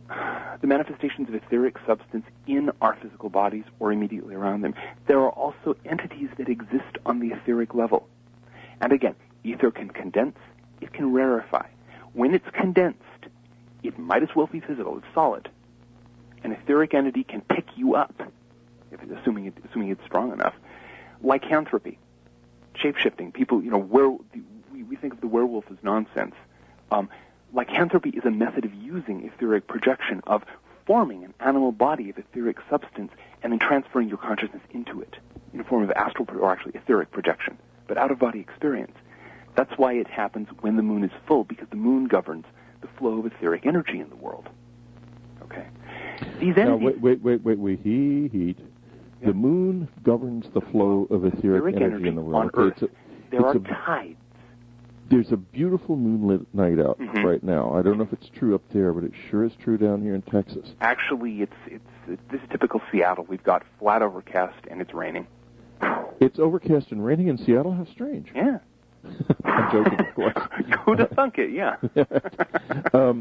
the manifestations of etheric substance in our physical bodies or immediately around them. There are also entities that exist on the etheric level. And again, ether can condense, it can rarefy. When it's condensed, it might as well be physical. It's solid. An etheric entity can pick you up, if, assuming, it, assuming it's strong enough. Lycanthropy, shape-shifting. People, you know, were, we, we think of the werewolf as nonsense. Um, lycanthropy is a method of using etheric projection, of forming an animal body of etheric substance and then transferring your consciousness into it in a form of astral, or actually etheric projection, but out-of-body experience. That's why it happens when the moon is full, because the moon governs the flow of etheric energy in the world. Okay? These entities... Now, wait, wait, wait, wait, wait. He, heat. Yeah. The moon governs the flow of etheric, etheric energy, energy in the world. on Earth. It's a, there are a, tides. There's a beautiful moonlit night out mm-hmm. right now. I don't know if it's true up there, but it sure is true down here in Texas. Actually, it's it's it, this is typical Seattle. We've got flat overcast and it's raining. It's overcast and raining in Seattle? How strange. Yeah. I'm joking, of course. Who'd have thunk it, yeah. um,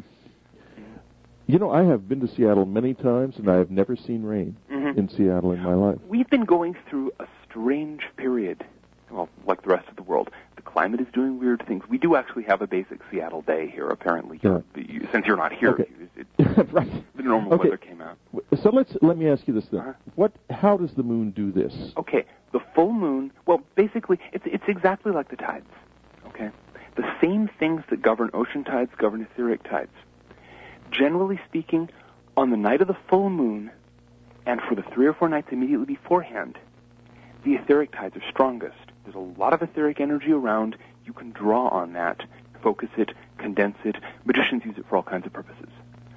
you know, I have been to Seattle many times, and I have never seen rain mm-hmm. in Seattle in my life. We've been going through a strange period, well, like the rest of the world. The climate is doing weird things. We do actually have a basic Seattle day here, apparently. Yeah. You, since you're not here, okay. it, it, right. the normal okay. weather came out. So let's let me ask you this then. Uh-huh. What? How does the moon do this? Okay, the full moon, well, basically, it's it's exactly like the tides, okay? The same things that govern ocean tides govern etheric tides. Generally speaking, on the night of the full moon, and for the three or four nights immediately beforehand, the etheric tides are strongest. There's a lot of etheric energy around. You can draw on that, focus it, condense it. Magicians use it for all kinds of purposes.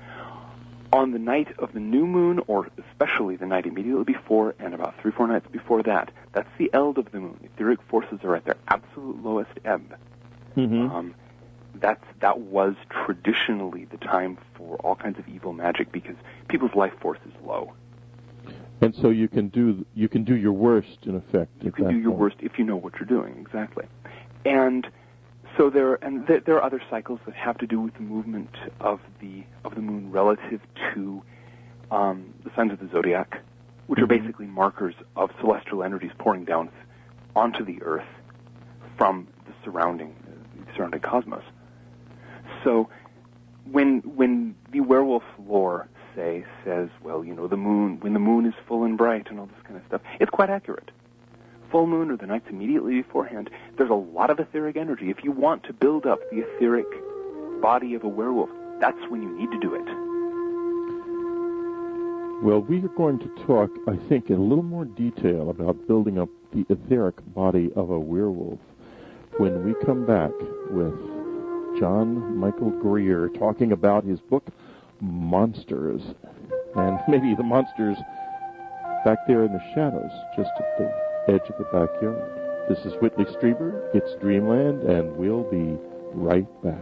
On the night of the new moon, or especially the night immediately before and about three, four nights before that, that's the eld of the moon. Etheric forces are at their absolute lowest ebb. Mm-hmm. Um, that's, that was traditionally the time for all kinds of evil magic because people's life force is low. And so you can do you can do your worst, in effect. You can do your point. worst if you know what you're doing, exactly. And so there and there, there are other cycles that have to do with the movement of the of the moon relative to um, the signs of the zodiac, which mm-hmm. are basically markers of celestial energies pouring down onto the Earth from the surrounding the surrounding cosmos. So when when the werewolf lore say says, well, you know, the moon, when the moon is full and bright and all this kind of stuff, it's quite accurate. Full moon or the nights immediately beforehand, there's a lot of etheric energy. If you want to build up the etheric body of a werewolf, that's when you need to do it. Well, we are going to talk, I think, in a little more detail about building up the etheric body of a werewolf when we come back with John Michael Greer talking about his book, Monsters, and maybe the monsters back there in the shadows, just at the edge of the backyard. This is Whitley Strieber, it's Dreamland, and we'll be right back.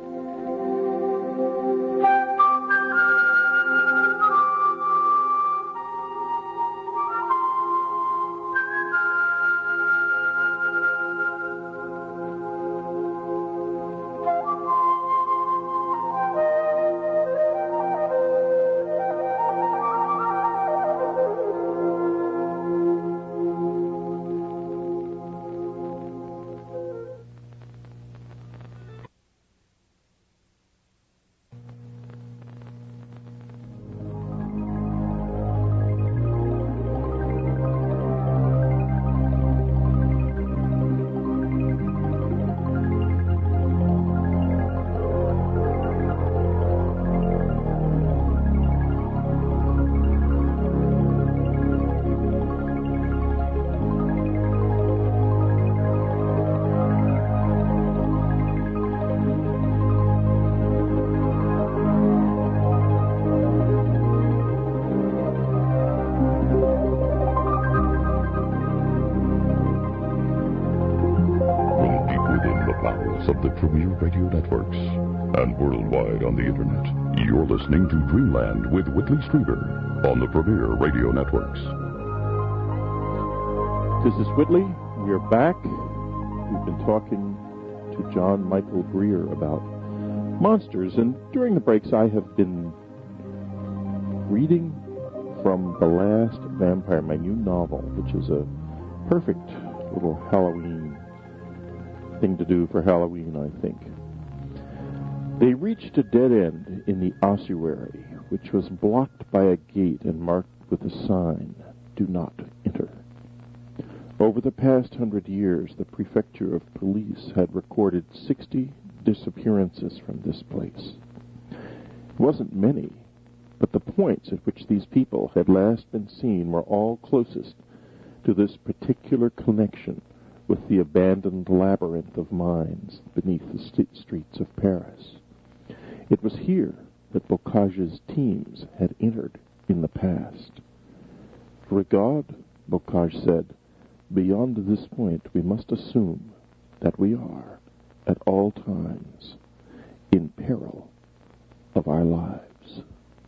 Of the premier radio networks and worldwide on the internet. You're listening to Dreamland with Whitley Strieber on the premier radio networks. This is Whitley. We are back. We've been talking to John Michael Greer about monsters, and during the breaks I have been reading from The Last Vampire, my new novel, which is a perfect little Halloween thing to do for Halloween, I think. They reached a dead end in the ossuary, which was blocked by a gate and marked with a sign, "Do not enter." Over the past hundred years, the Prefecture of Police had recorded sixty disappearances from this place. It wasn't many, but the points at which these people had last been seen were all closest to this particular connection with the abandoned labyrinth of mines beneath the st- streets of Paris. It was here that Bocage's teams had entered in the past. "Regard," Bocage said, "beyond this point we must assume that we are, at all times, in peril of our lives."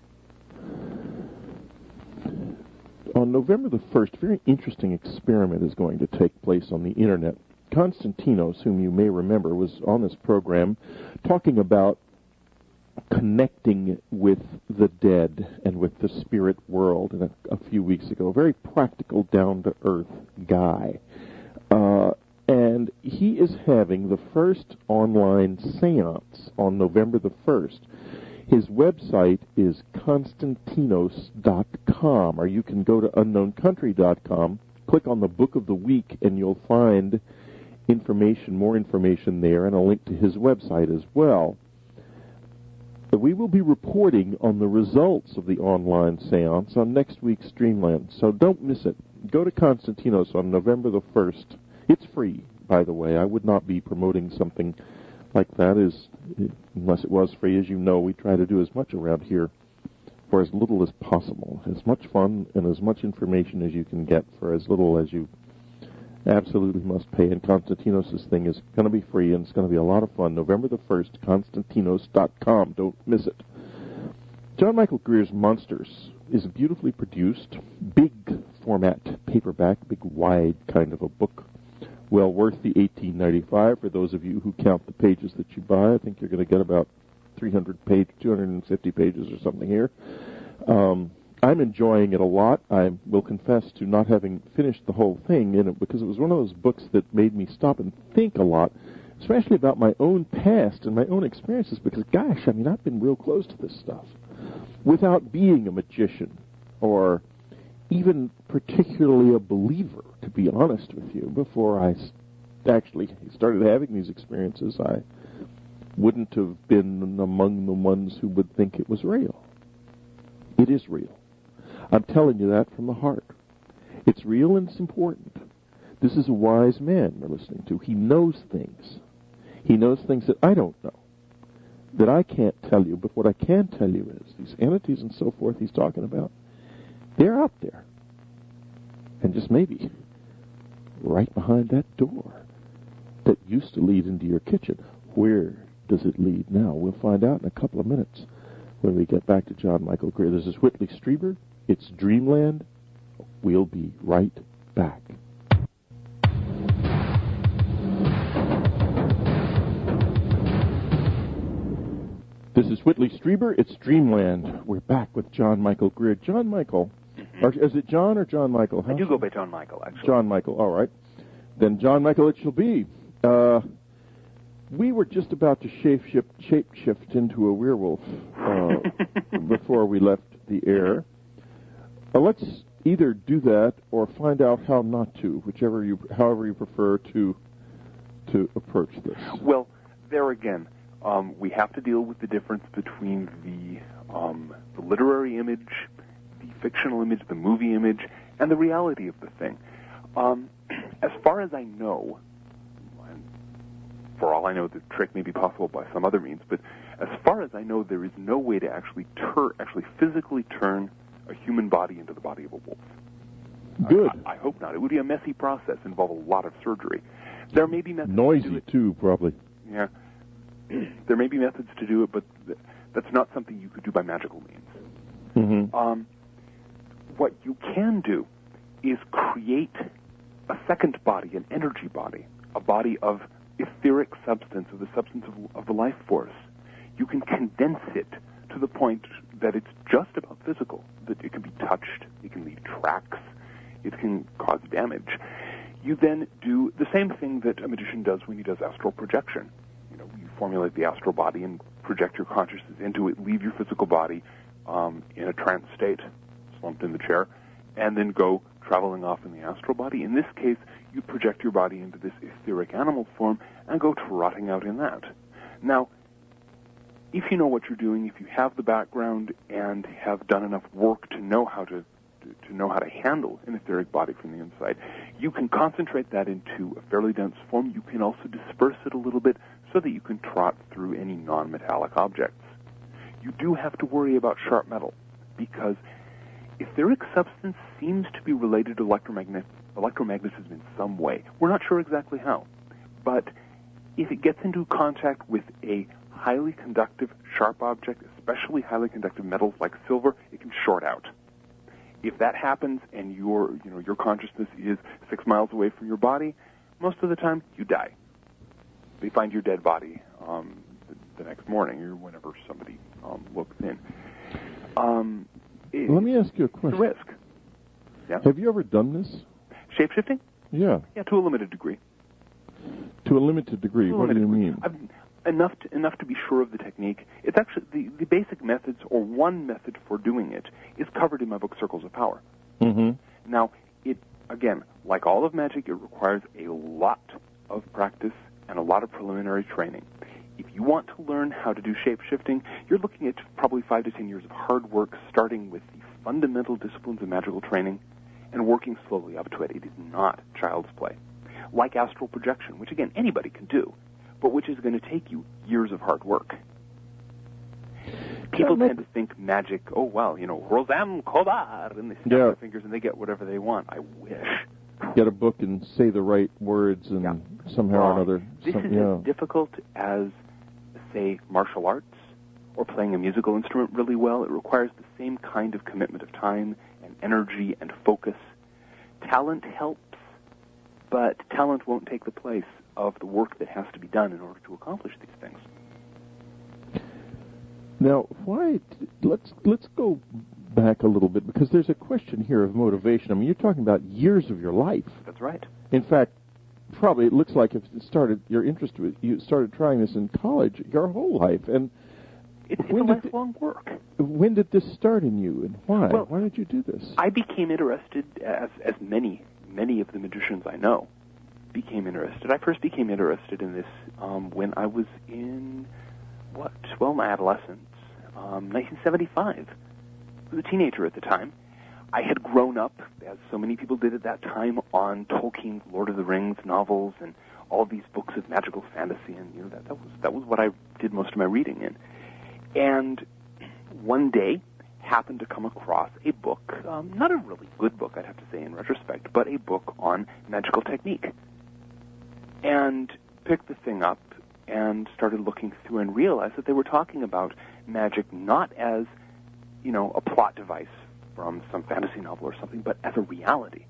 On November the first, a very interesting experiment is going to take place on the Internet. Konstantinos, whom you may remember, was on this program talking about connecting with the dead and with the spirit world in a, a few weeks ago. A very practical, down-to-earth guy. Uh, and he is having the first online seance on November the first. His website is Konstantinos dot com, or you can go to unknown country dot com, click on the Book of the Week, and you'll find information, more information there, and a link to his website as well. We will be reporting on the results of the online seance on next week's Dreamland, so don't miss it. Go to Konstantinos on November the first. It's free, by the way. I would not be promoting something like that is, unless it was free. As you know, we try to do as much around here for as little as possible. As much fun and as much information as you can get for as little as you absolutely must pay. And Konstantinos' thing is going to be free, and it's going to be a lot of fun. November the first, Konstantinos dot com. Don't miss it. John Michael Greer's Monsters is a beautifully produced, big format paperback, big wide kind of a book. Well worth the eighteen ninety-five for those of you who count the pages that you buy. I think you're going to get about three hundred page, two hundred fifty pages or something here. Um, I'm enjoying it a lot. I will confess to not having finished the whole thing in it because it was one of those books that made me stop and think a lot, especially about my own past and my own experiences, because, gosh, I mean, I've been real close to this stuff without being a magician or even particularly a believer, to be honest with you. Before I actually started having these experiences, I wouldn't have been among the ones who would think it was real. It is real. I'm telling you that from the heart. It's real and it's important. This is a wise man we're listening to. He knows things. He knows things that I don't know, that I can't tell you. But what I can tell you is these entities and so forth he's talking about, they're out there. And just maybe right behind that door that used to lead into your kitchen. Where does it lead now? We'll find out in a couple of minutes when we get back to John Michael Greer. This is Whitley Strieber. It's Dreamland. We'll be right back. This is Whitley Strieber. It's Dreamland. We're back with John Michael Greer. John Michael. Mm-hmm. Or, is it John or John Michael? How I do go by John Michael, actually. John Michael. All right. Then John Michael it shall be. Uh, we were just about to shape-shift, shape-shift into a werewolf uh, before we left the air. Uh, let's either do that or find out how not to, whichever you, however you prefer to to approach this. Well, there again, um, we have to deal with the difference between the um, the literary image, the fictional image, the movie image, and the reality of the thing. Um, as far as I know, and for all I know, the trick may be possible by some other means, but as far as I know, there is no way to actually tur- actually physically turn a human body into the body of a wolf. Good. I, I hope not. It would be a messy process, involve a lot of surgery. There may be methods Noisy, to do it. too, probably. Yeah. There may be methods to do it, but th- that's not something you could do by magical means. Mm-hmm. Um, what you can do is create a second body, an energy body, a body of etheric substance, of the substance of, of the life force. You can condense it to the point that it's just about physical, that it can be touched, it can leave tracks, it can cause damage, you then do the same thing that a magician does when he does astral projection. You know, you formulate the astral body and project your consciousness into it, leave your physical body um, in a trance state, slumped in the chair, and then go traveling off in the astral body. In this case, you project your body into this etheric animal form and go trotting out in that. Now, if you know what you're doing, if you have the background and have done enough work to know how to to know how to handle an etheric body from the inside, you can concentrate that into a fairly dense form. You can also disperse it a little bit so that you can trot through any non-metallic objects. You do have to worry about sharp metal, because etheric substance seems to be related to electromagnet- electromagnetism in some way. We're not sure exactly how, but if it gets into contact with a highly conductive, sharp object, especially highly conductive metals like silver, it can short out. If that happens and your, you know, your consciousness is six miles away from your body, most of the time you die. They find your dead body um, the, the next morning or whenever somebody um, looks in. Um, it, Let me ask you a question. It's a risk. Yeah. Have you ever done this? Shape-shifting? Yeah. Yeah, to a limited degree. To a limited degree. To a what limited do you degree. mean? I've, enough to, enough to be sure of the technique. It's actually the, the basic methods, or one method for doing it, is covered in my book Circles of Power. Mm-hmm. Now, it again, like all of magic, it requires a lot of practice and a lot of preliminary training. If you want to learn how to do shape-shifting, you're looking at probably five to ten years of hard work, starting with the fundamental disciplines of magical training and working slowly up to it. It is not child's play. Like astral projection, which, again, anybody can do, but which is going to take you years of hard work. People Yeah, tend to think magic, oh, well, you know, Rosam Kobar, and they snap Yeah. their fingers and they get whatever they want. I wish. Get a book and say the right words and Yeah. somehow Wrong. or another. This some, is yeah. as difficult as, say, martial arts or playing a musical instrument really well. It requires the same kind of commitment of time and energy and focus. Talent helps, but talent won't take the place of the work that has to be done in order to accomplish these things. Now, why? Let's let's go back a little bit, because there's a question here of motivation. I mean, you're talking about years of your life. That's right. In fact, probably it looks like if it started your interest, with- you started trying this in college, your whole life. And It's, it's a when did lifelong work. when did this start in you, and why? Well, why did you do this? I became interested, as as many many of the magicians I know became interested. I first became interested in this um, when I was in what? Well, my adolescence, um, nineteen seventy-five. I was a teenager at the time. I had grown up, as so many people did at that time, on Tolkien's Lord of the Rings novels and all these books of magical fantasy, and you know that that was that was what I did most of my reading in. And one day, happened to come across a book, um, not a really good book, I'd have to say in retrospect, but a book on magical technique. And picked the thing up and started looking through and realized that they were talking about magic not as, you know, a plot device from some fantasy novel or something, but as a reality.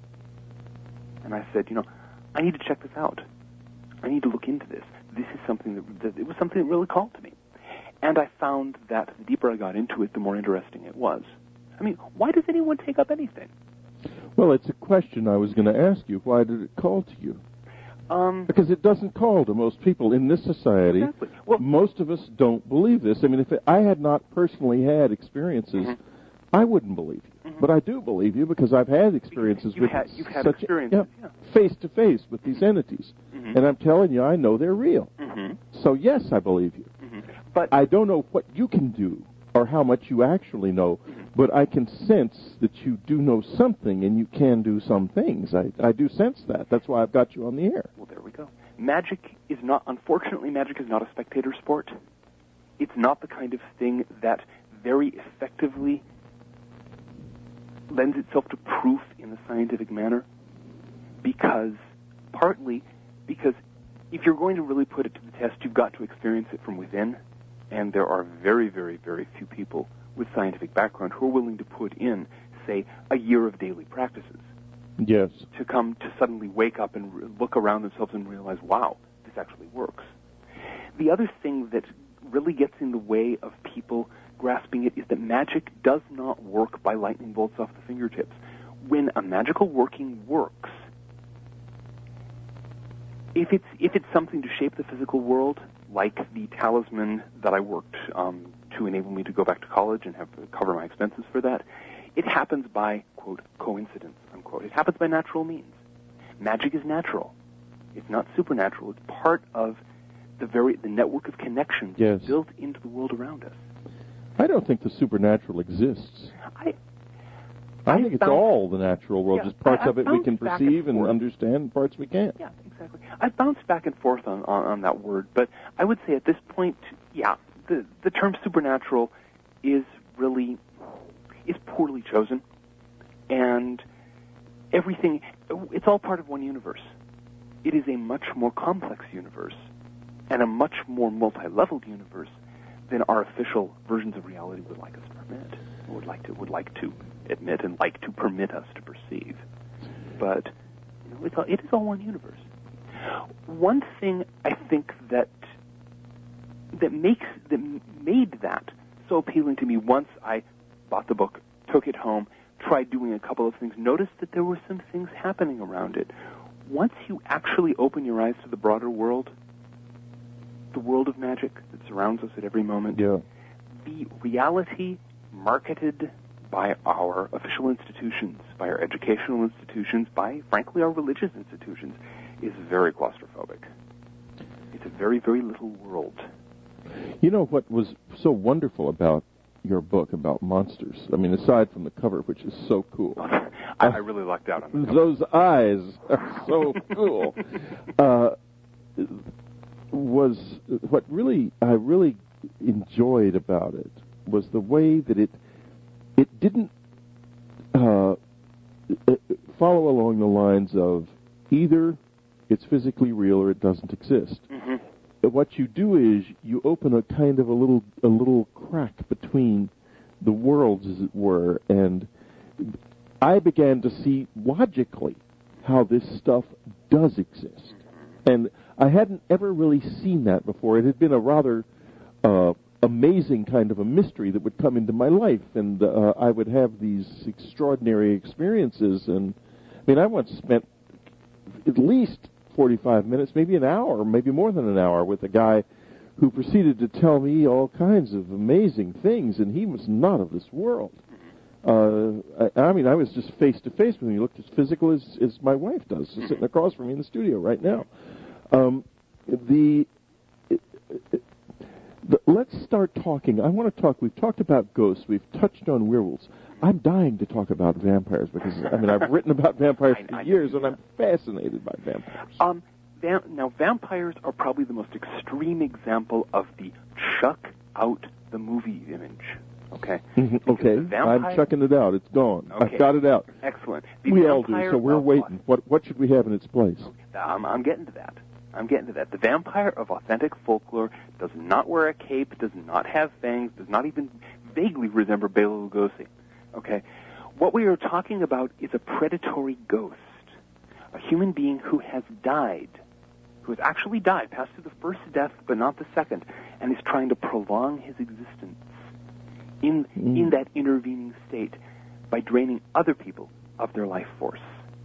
And I said, you know, I need to check this out. I need to look into this. This is something that, that it was something that really called to me. And I found that the deeper I got into it, the more interesting it was. I mean, why does anyone take up anything? Well, it's a question I was going to ask you. Why did it call to you? Um, Because it doesn't call to most people in this society. Exactly. Well, most of us don't believe this. I mean, if it, I had not personally had experiences, mm-hmm. I wouldn't believe you. Mm-hmm. But I do believe you because I've had experiences you've with had, you've had such experiences, yeah. face to face with these entities, Mm-hmm. and I'm telling you, I know they're real. Mm-hmm. So yes, I believe you. Mm-hmm. But I don't know what you can do or how much you actually know, mm-hmm. but I can sense that you do know something and you can do some things. I, I do sense that. That's why I've got you on the air. Well, there we go. Magic is not, unfortunately, magic is not a spectator sport. It's not the kind of thing that very effectively lends itself to proof in the scientific manner, because, partly, because if you're going to really put it to the test, you've got to experience it from within, and there are very, very, very few people with scientific background who are willing to put in, say, a year of daily practices. Yes. To come to suddenly wake up and re- look around themselves and realize, wow, this actually works. The other thing that really gets in the way of people grasping it is that magic does not work by lightning bolts off the fingertips. When a magical working works, if it's if it's something to shape the physical world, like the talisman that I worked um, to enable me to go back to college and have to cover my expenses for that, it happens by, quote, coincidence, unquote. It happens by natural means. Magic is natural. It's not supernatural. It's part of the very the network of connections yes. built into the world around us. I don't think the supernatural exists. I I, I think it's found, all the natural world, yeah, just parts I, I of it we can perceive and, and understand, and parts we can't. Yeah, exactly. I've bounced back and forth on, on, on that word, but I would say at this point, yeah, the, the term supernatural is really, is poorly chosen, and everything, it's all part of one universe. It is a much more complex universe, and a much more multi-leveled universe than our official versions of reality would like us to permit, would like to would like to admit, and like to permit us to perceive. But you know, it's all, it is all one universe. One thing I think that that makes that made that so appealing to me once I bought the book, took it home, tried doing a couple of things, noticed that there were some things happening around it. Once you actually open your eyes to the broader world, the world of magic that surrounds us at every moment, yeah. the reality marketed by our official institutions, by our educational institutions, by, frankly, our religious institutions, is very claustrophobic. It's a very, very little world. You know what was so wonderful about your book about monsters? I mean, aside from the cover, which is so cool. I, I really lucked out on that. Those eyes are so cool. Uh, was what really I really enjoyed about it was the way that it it didn't uh, follow along the lines of either it's physically real or it doesn't exist. Mm-hmm. What you do is you open a kind of a little a little crack between the worlds, as it were, and I began to see logically how this stuff does exist. And I hadn't ever really seen that before. It had been a rather uh, amazing kind of a mystery that would come into my life, and uh, I would have these extraordinary experiences. And I mean, I once spent at least forty-five minutes, maybe an hour, maybe more than an hour, with a guy who proceeded to tell me all kinds of amazing things, and he was not of this world. Uh, I, I mean, I was just face to face with him. He looked as physical as, as my wife does, sitting across from me in the studio right now. Um, the, the let's start talking. I want to talk. We've talked about ghosts. We've touched on werewolves. I'm dying to talk about vampires because I mean I've written about vampires for years, and I'm fascinated by vampires. Um, va- now vampires are probably the most extreme example of the chuck out the movie image. Okay. Okay. Vampire... I'm chucking it out. It's gone. Okay. I've got it out. Excellent. The we all do. So we're of... waiting. What What should we have in its place? Um, I'm getting to that. I'm getting to that. The vampire of authentic folklore does not wear a cape, does not have fangs, does not even vaguely resemble Bela Lugosi. Okay? What we are talking about is a predatory ghost, a human being who has died, who has actually died, passed through the first death but not the second, and is trying to prolong his existence in mm. in that intervening state by draining other people of their life force.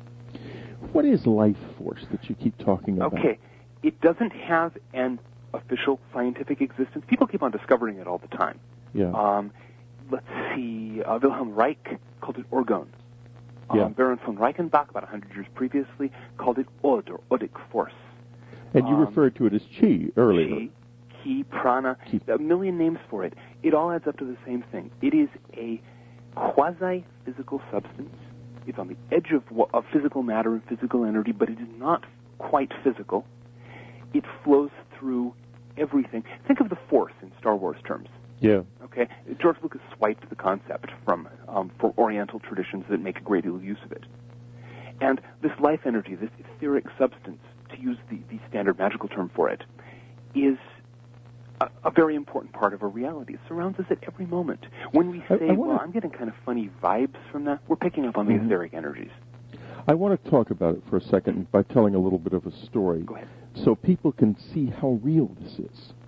What is life force that you keep talking about? Okay. It doesn't have an official scientific existence. People keep on discovering it all the time. Yeah. Um, let's see, uh, Wilhelm Reich called it Orgone. Yeah. Um, Baron von Reichenbach, about one hundred years previously, called it Od, or Odic force. And you um, referred to it as chi earlier. Chi, ki, prana, Ki. a million names for it. It all adds up to the same thing. It is a quasi-physical substance. It's on the edge of, of physical matter and physical energy, but it is not quite physical. It flows through everything. Think of the Force in Star Wars terms. Yeah. Okay. George Lucas swiped the concept from um, for Oriental traditions that make a great deal of use of it. And this life energy, this etheric substance, to use the, the standard magical term for it, is a, a very important part of our reality. It surrounds us at every moment. When we say, I, I wanna... well, I'm getting kind of funny vibes from that, we're picking up on the mm-hmm. etheric energies. I want to talk about it for a second by telling a little bit of a story. Go ahead. So people can see how real this is.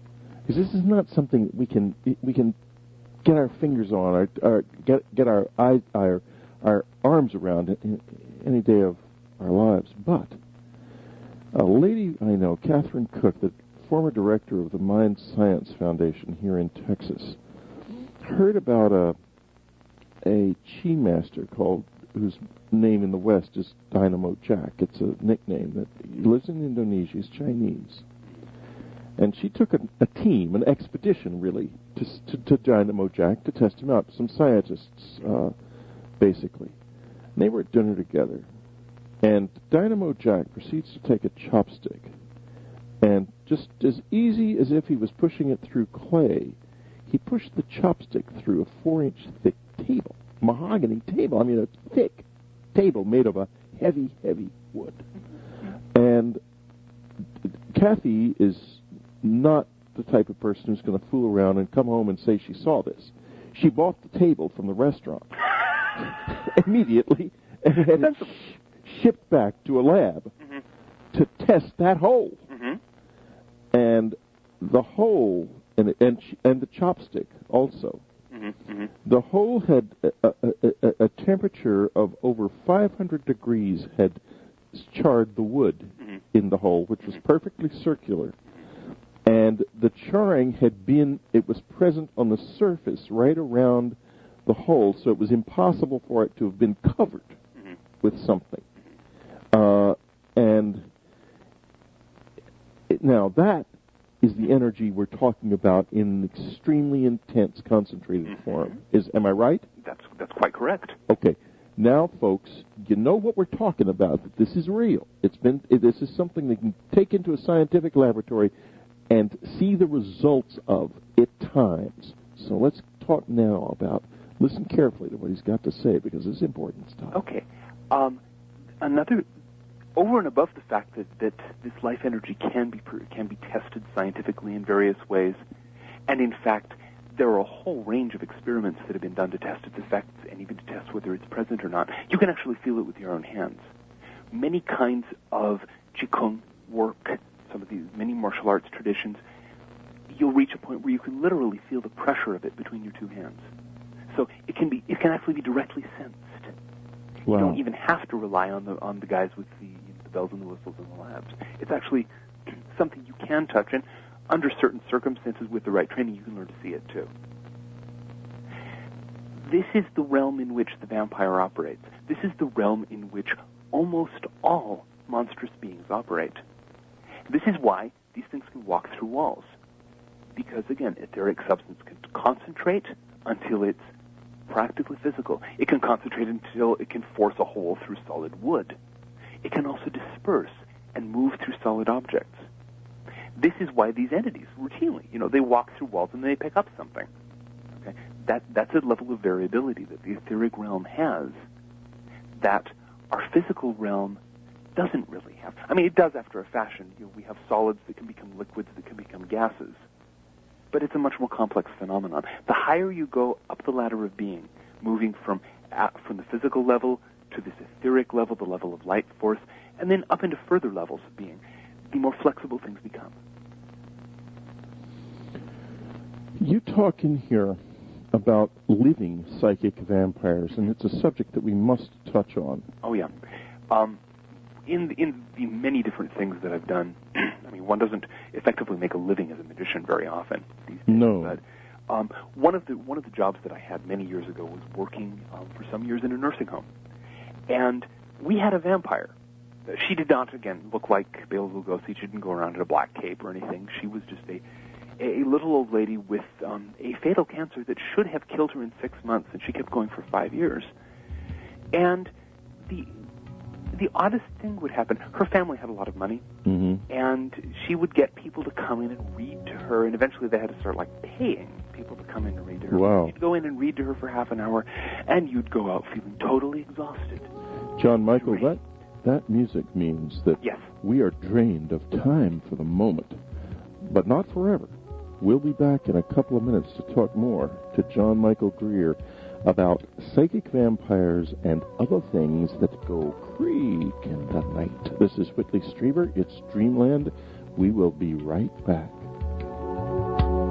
Because this is not something we can we can get our fingers on, or, or get get our eyes, our our arms around it in any day of our lives. But a lady I know, Catherine Cook, the former director of the Mind Science Foundation here in Texas, heard about a a chi master called, whose name in the West is Dynamo Jack. It's a nickname that he lives in Indonesia. He's Chinese. And she took a, a team, an expedition, really, to, to, to Dynamo Jack to test him out. Some scientists, uh, basically. And they were at dinner together. And Dynamo Jack proceeds to take a chopstick. And just as easy as if he was pushing it through clay, he pushed the chopstick through a four-inch thick table, mahogany table. I mean, a thick table made of a heavy, heavy wood. And Kathy is not the type of person who's going to fool around and come home and say she saw this. She bought the table from the restaurant immediately and had it sh- shipped back to a lab mm-hmm. to test that hole. Mm-hmm. And the hole, and and, sh- and the chopstick also, mm-hmm. Mm-hmm. the hole had a, a, a, a temperature of over five hundred degrees had charred the wood mm-hmm. in the hole, which was perfectly circular. And the charring had been, it was present on the surface right around the hole, so it was impossible for it to have been covered mm-hmm. with something. Uh, and it, now that is the energy we're talking about in an extremely intense, concentrated mm-hmm. form. Is am I right? That's that's quite correct. Okay. Now, folks, you know what we're talking about. That this is real. It's been. It, this is something they can take into a scientific laboratory and see the results of at times. So let's talk now about, listen carefully to what he's got to say, because it's important stuff. Okay. Um, another, over and above the fact that, that this life energy can be can be tested scientifically in various ways, and in fact, there are a whole range of experiments that have been done to test its effects and even to test whether it's present or not. You can actually feel it with your own hands. Many kinds of Qigong work, some of these many martial arts traditions, you'll reach a point where you can literally feel the pressure of it between your two hands. So it can be, it can actually be directly sensed. Wow. You don't even have to rely on the on the guys with the, you know, the bells and the whistles in the labs. It's actually something you can touch, and under certain circumstances, with the right training, you can learn to see it too. This is the realm in which the vampire operates. This is the realm in which almost all monstrous beings operate. This is why these things can walk through walls. Because, again, etheric substance can concentrate until it's practically physical. It can concentrate until it can force a hole through solid wood. It can also disperse and move through solid objects. This is why these entities routinely, you know, they walk through walls and they pick up something. Okay? That that's a level of variability that the etheric realm has that our physical realm doesn't really have. I mean, it does after a fashion. You know, we have solids that can become liquids, that can become gases. But it's a much more complex phenomenon. The higher you go up the ladder of being, moving from uh, from the physical level to this etheric level, the level of light force, and then up into further levels of being, the more flexible things become. You talk in here about living psychic vampires, and it's a subject that we must touch on. Oh, yeah. Um, in, the, in the many different things that I've done, I mean, one doesn't effectively make a living as a magician very often these days. No. But um, one of the one of the jobs that I had many years ago was working um, for some years in a nursing home. And we had a vampire. She did not, again, look like Bela Lugosi. She didn't go around in a black cape or anything. She was just a a little old lady with um, a fatal cancer that should have killed her in six months, and she kept going for five years. And the the oddest thing would happen. Her family had a lot of money, mm-hmm. and she would get people to come in and read to her, and eventually they had to start, like, paying people to come in and read to her. Wow. You'd go in and read to her for half an hour, and you'd go out feeling totally exhausted. John Michael, that, that music means that yes. we are drained of time for the moment, but not forever. We'll be back in a couple of minutes to talk more to John Michael Greer about psychic vampires and other things that go creak in the night. This is Whitley Strieber. It's Dreamland. We will be right back.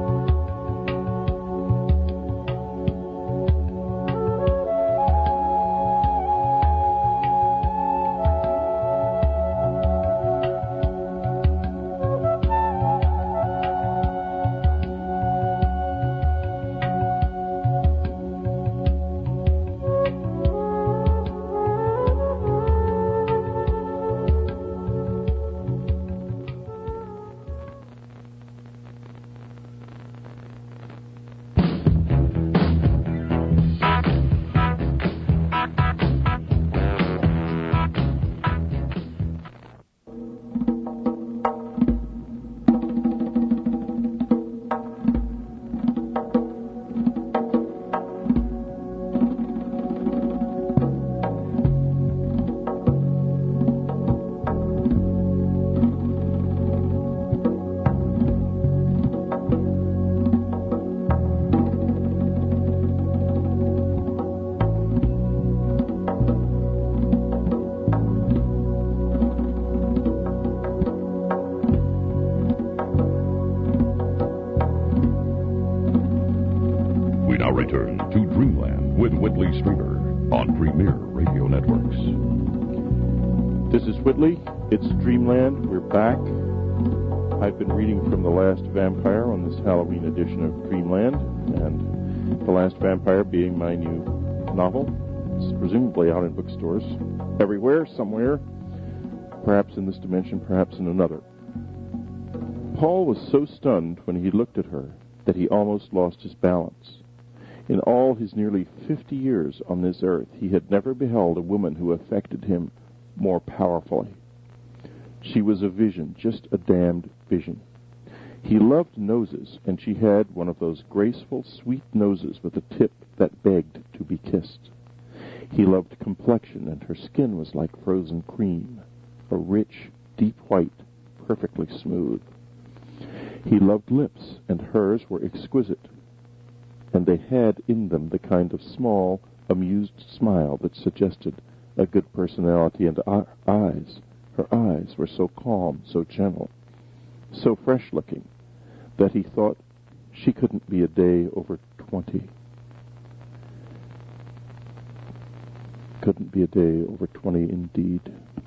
now return to Dreamland with Whitley Strieber on Premier Radio Networks. This is Whitley. It's Dreamland. We're back. I've been reading from The Last Vampire on this Halloween edition of Dreamland, and The Last Vampire being my new novel. It's presumably out in bookstores everywhere, somewhere, perhaps in this dimension, perhaps in another. Paul was so stunned when he looked at her that he almost lost his balance. In all his nearly fifty years on this earth, he had never beheld a woman who affected him more powerfully. She was a vision, just a damned vision. He loved noses, and she had one of those graceful, sweet noses with a tip that begged to be kissed. He loved complexion, and her skin was like frozen cream, a rich, deep white, perfectly smooth. He loved lips, and hers were exquisite, and they had in them the kind of small, amused smile that suggested a good personality, and eyes. Her eyes were so calm, so gentle, so fresh-looking, that he thought she couldn't be a day over twenty. Couldn't be a day over twenty, indeed.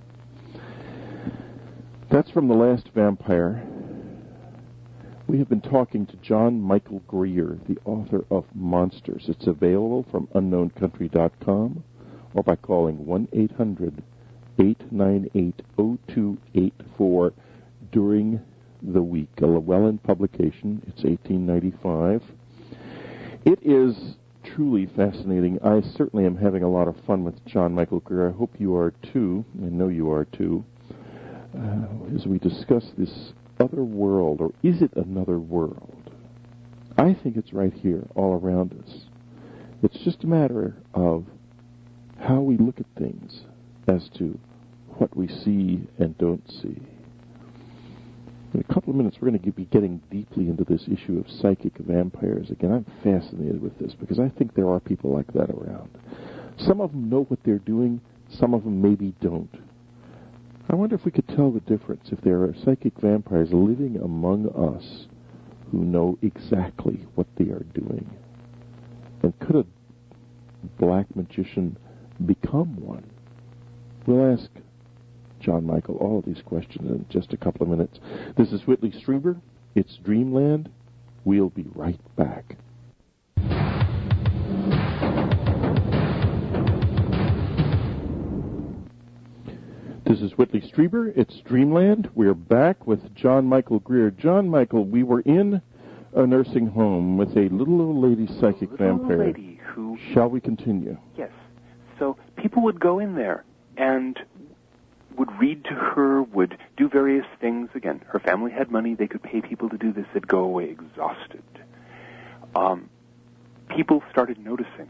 That's from The Last Vampire. We have been talking to John Michael Greer, the author of Monsters. It's available from unknown country dot com or by calling one eight hundred eight nine eight oh two eight four during the week. A Llewellyn publication. It's eighteen ninety-five. It is truly fascinating. I certainly am having a lot of fun with John Michael Greer. I hope you are too. I know you are too. Uh, as we discuss this other world, or is it another world? I think it's right here, all around us. It's just a matter of how we look at things as to what we see and don't see. In a couple of minutes, we're going to be getting deeply into this issue of psychic vampires. Again, I'm fascinated with this because I think there are people like that around. Some of them know what they're doing. Some of them maybe don't. I wonder if we could tell the difference if there are psychic vampires living among us who know exactly what they are doing. And could a black magician become one? We'll ask John Michael all of these questions in just a couple of minutes. This is Whitley Strieber. It's Dreamland. We'll be right back. This is Whitley Strieber. It's Dreamland. We're back with John Michael Greer. John Michael, we were in a nursing home with a little old lady psychic little vampire. Old lady who... Shall we continue? Yes. So people would go in there and would read to her, would do various things. Again, her family had money. They could pay people to do this. They'd go away exhausted. Um, people started noticing.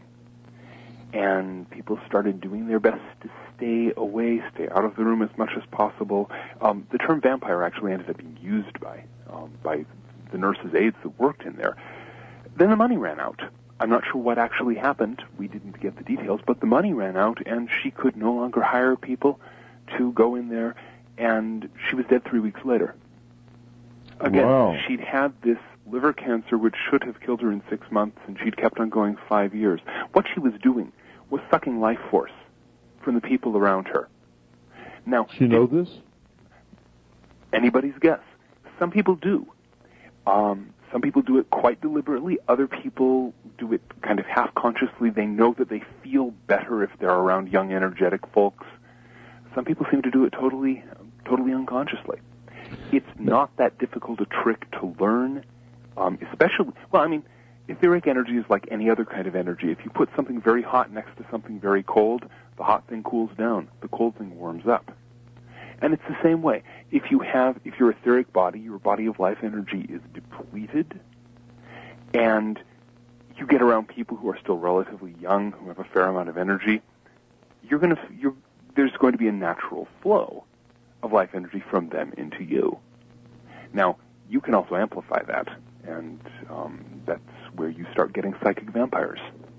And people started doing their best to stay away, stay out of the room as much as possible. Um, the term vampire actually ended up being used by um, by the nurses' aides that worked in there. Then the money ran out. I'm not sure what actually happened. We didn't get the details, but the money ran out, and she could no longer hire people to go in there, and she was dead three weeks later. Again, wow. She'd had this liver cancer which should have killed her in six months, and she'd kept on going five years. What she was doing was sucking life force from the people around her. Now, does she know this? Anybody's guess. Some people do. Um, some people do it quite deliberately. Other people do it kind of half-consciously. They know that they feel better if they're around young, energetic folks. Some people seem to do it totally, totally unconsciously. It's not that difficult a trick to learn, um, especially, well, I mean, etheric energy is like any other kind of energy. If you put something very hot next to something very cold, the hot thing cools down, the cold thing warms up. And it's the same way. If you have, if your etheric body, your body of life energy is depleted, and you get around people who are still relatively young, who have a fair amount of energy, you're going to, you're, there's going to be a natural flow of life energy from them into you. Now, you can also amplify that, and um, that's where you start getting psychic vampires.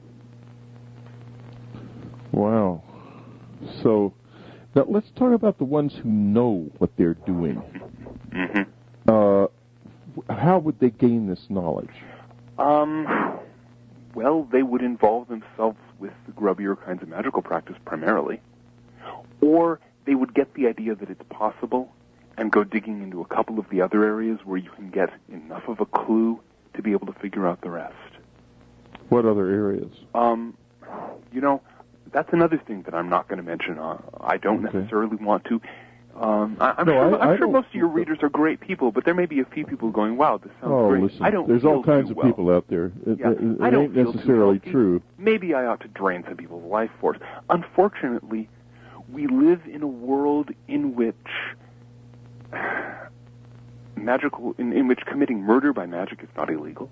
Wow. So, now let's talk about the ones who know what they're doing. Mm-hmm. Uh, how would they gain this knowledge? Um, well, they would involve themselves with the grubbier kinds of magical practice primarily. Or they would get the idea that it's possible and go digging into a couple of the other areas where you can get enough of a clue to be able to figure out the rest. What other areas? Um, you know, that's another thing that I'm not going to mention. Uh, I don't Okay. necessarily want to. Um, I, I'm No, sure, I- I'm I sure don't- most of your readers are great people, but there may be a few people going, wow, this sounds Oh, great. listen, I don't there's feel all kinds too of well. people out there. It, Yeah, it, it I don't ain't feel too necessarily healthy. true. Maybe I ought to drain some people's life force. Unfortunately, we live in a world in which magical, in, in which committing murder by magic is not illegal,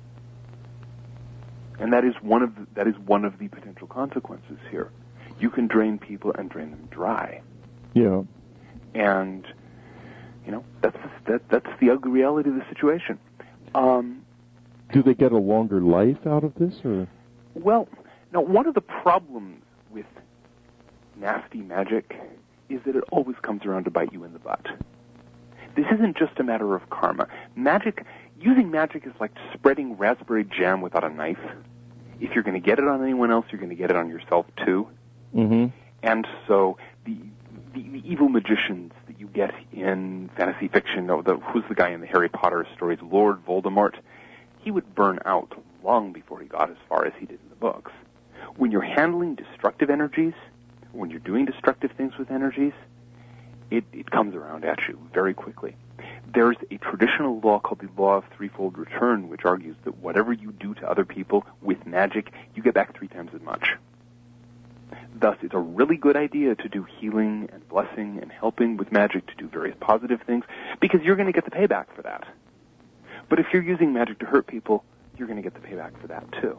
and that is one of the, that is one of the potential consequences here. You can drain people and drain them dry, Yeah. and you know that's that, that's the ugly reality of the situation. Um, Do they get a longer life out of this, or? Well, now one of the problems with nasty magic is that it always comes around to bite you in the butt. This isn't just a matter of karma. Magic, using magic is like spreading raspberry jam without a knife. If you're going to get it on anyone else, you're going to get it on yourself too. Mm-hmm. And so the, the the evil magicians that you get in fantasy fiction, no, the, who's the guy in the Harry Potter stories, Lord Voldemort, he would burn out long before he got as far as he did in the books. When you're handling destructive energies, when you're doing destructive things with energies, it, it comes around at you very quickly. There's a traditional law called the law of threefold return, which argues that whatever you do to other people with magic, you get back three times as much. Thus, it's a really good idea to do healing and blessing and helping with magic, to do various positive things, because you're going to get the payback for that. But if you're using magic to hurt people, you're going to get the payback for that too.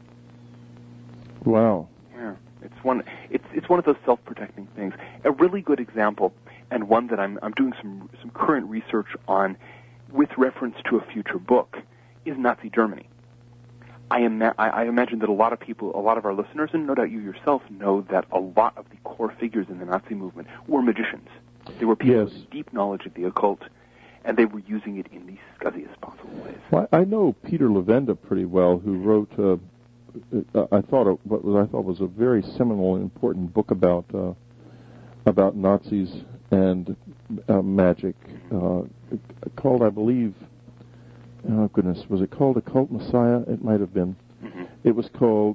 Wow. Yeah, it's one. It's it's one of those self-protecting things. A really good example, and one that I'm I'm doing some some current research on, with reference to a future book, is Nazi Germany. I, ima- I, I imagine that a lot of people, a lot of our listeners, and no doubt you yourself, know that a lot of the core figures in the Nazi movement were magicians. They were people Yes. with deep knowledge of the occult, and they were using it in the scuzziest possible ways. Well, I know Peter Levenda pretty well, who wrote, uh, uh, I thought, a, what was, I thought was a very seminal and important book about uh, about Nazis and uh, magic, uh, called, I believe, oh goodness, was it called Occult Messiah? It might have been. Mm-hmm. It was called,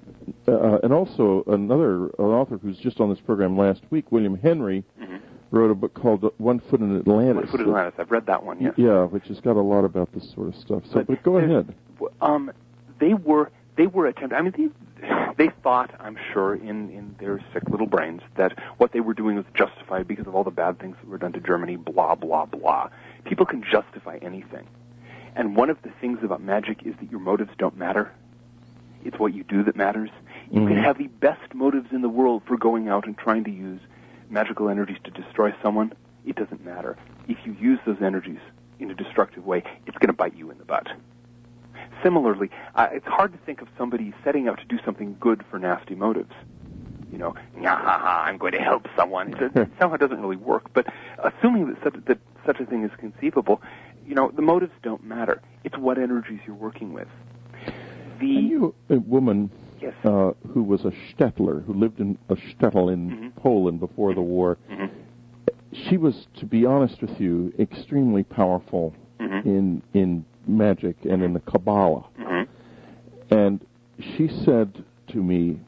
uh, and also another an author who's just on this program last week, William Henry, Mm-hmm. wrote a book called One Foot in Atlantis. One Foot in Atlantis. I've read that one. Yes. Yeah, which has got a lot about this sort of stuff. So, But but go there's- ahead. Um, they were they were attempting. I mean, they they thought, I'm sure, in in their sick little brains, that what they were doing was justified because of all the bad things that were done to Germany. Blah blah blah. People can justify anything, and one of the things about magic is that your motives don't matter. It's what you do that matters. You Mm-hmm. can have the best motives in the world for going out and trying to use magical energies to destroy someone. It doesn't matter. If you use those energies in a destructive way, it's going to bite you in the butt. Similarly, uh, it's hard to think of somebody setting out to do something good for nasty motives. You know, ha ha, I'm going to help someone. It, it somehow doesn't really work. But assuming that such, that such a thing is conceivable, you know, the motives don't matter. It's what energies you're working with. The I knew a woman yes. uh, who was a Stetler, who lived in a shtetl in Mhm. Poland before the war. Mm-hmm. She was, to be honest with you, extremely powerful Mm-hmm. in in magic and in the Kabbalah. Mm-hmm. And she said to me,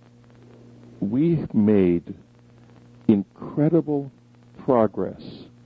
we made incredible progress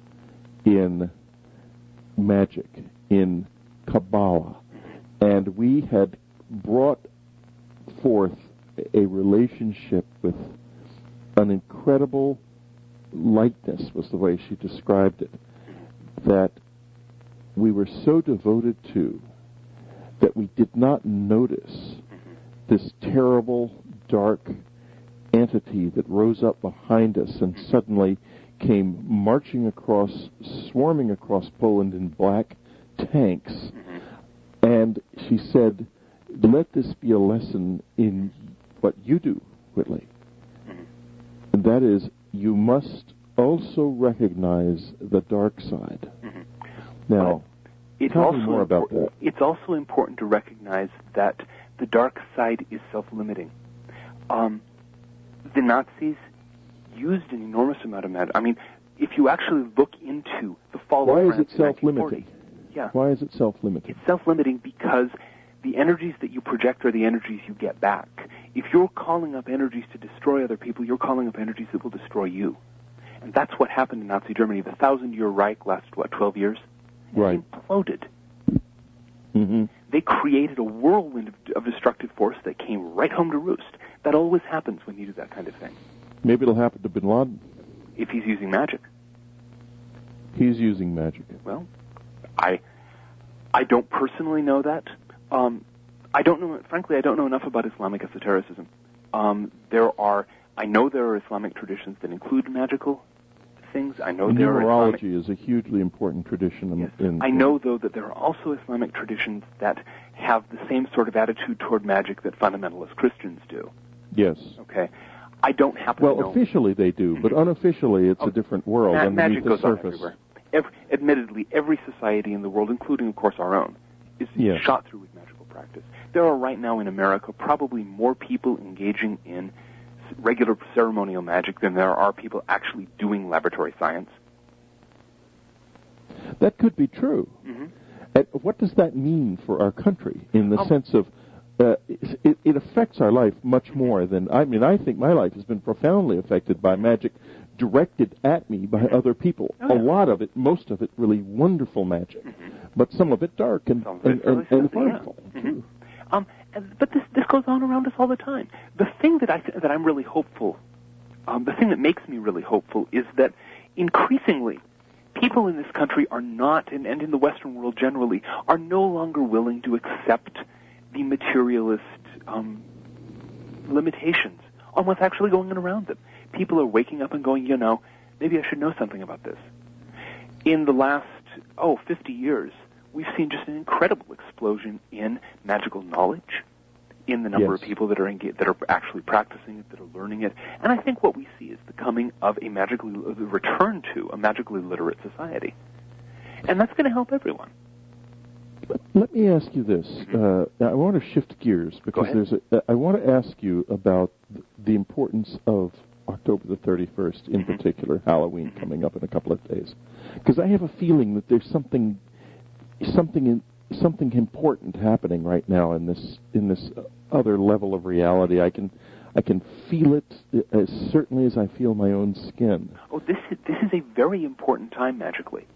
in magic, in Kabbalah, and we had brought forth a relationship with an incredible lightness, was the way she described it, that we were so devoted to that we did not notice this terrible, dark entity that rose up behind us and suddenly came marching across, swarming across Poland in black tanks. And she said, let this be a lesson in what you do, Whitley. And that is, you must also recognize the dark side. Now, It's tell also me more about impor- that. It's also important to recognize that the dark side is self-limiting. Um, the Nazis used an enormous amount of matter. I mean, if you actually look into the fall Why of is France it self-limiting? Yeah. Why is it self-limiting? It's self-limiting because the energies that you project are the energies you get back. If you're calling up energies to destroy other people, you're calling up energies that will destroy you. And that's what happened in Nazi Germany. The thousand-year Reich lasted, what, twelve years? It Right. imploded. Mm-hmm. They created a whirlwind of, of destructive force that came right home to roost. That always happens when you do that kind of thing. Maybe it'll happen to Bin Laden. If he's using magic. He's using magic. Well, I I don't personally know that. Um, I don't know, frankly, I don't know enough about Islamic esotericism. Um, there are, I know there are Islamic traditions that include magical things. I know there are Islamic... Numerology is a hugely important tradition. In, Yes. in, I know, though, that there are also Islamic traditions that have the same sort of attitude toward magic that fundamentalist Christians do. Yes. Okay? I don't happen Well, to know... officially they do, but unofficially it's Oh, a different world Ma- underneath magic the goes on surface. everywhere. Every, admittedly, every society in the world, including, of course, our own, is Yes. shot through with magical practice. There are right now in America probably more people engaging in s- regular ceremonial magic than there are people actually doing laboratory science. That could be true. Mm-hmm. And what does that mean for our country in the Um, sense of uh, it, it affects our life much more than, I mean, I think my life has been profoundly affected by magic directed at me by other people. Oh, yeah. A lot of it, most of it, really wonderful magic, Mm-hmm. but some of it dark and, Some of it and, really and, and filthy, yeah. harmful, Mhm. too. Um, and- but this this goes on around us all the time. The thing that I th- that I'm really hopeful, um, the thing that makes me really hopeful is that increasingly people in this country are not, and, and in the Western world generally, are no longer willing to accept the materialist um, limitations on what's actually going on around them. People are waking up and going, you know, maybe I should know something about this. In the last, oh, fifty years, we've seen just an incredible explosion in magical knowledge, in the number Yes. of people that are engaged, that are actually practicing it, that are learning it. And I think what we see is the coming of a magically, the return to a magically literate society. And that's going to help everyone. Let, let me ask you this. Uh, I want to shift gears because ahead. there's a, I want to ask you about the importance of October the thirty-first, in Mhm. particular, Halloween coming up in a couple of days. Because I have a feeling that there's something, something, in, something important happening right now in this in this other level of reality. I can, I can feel it as certainly as I feel my own skin. Oh, this is, this is a very important time magically.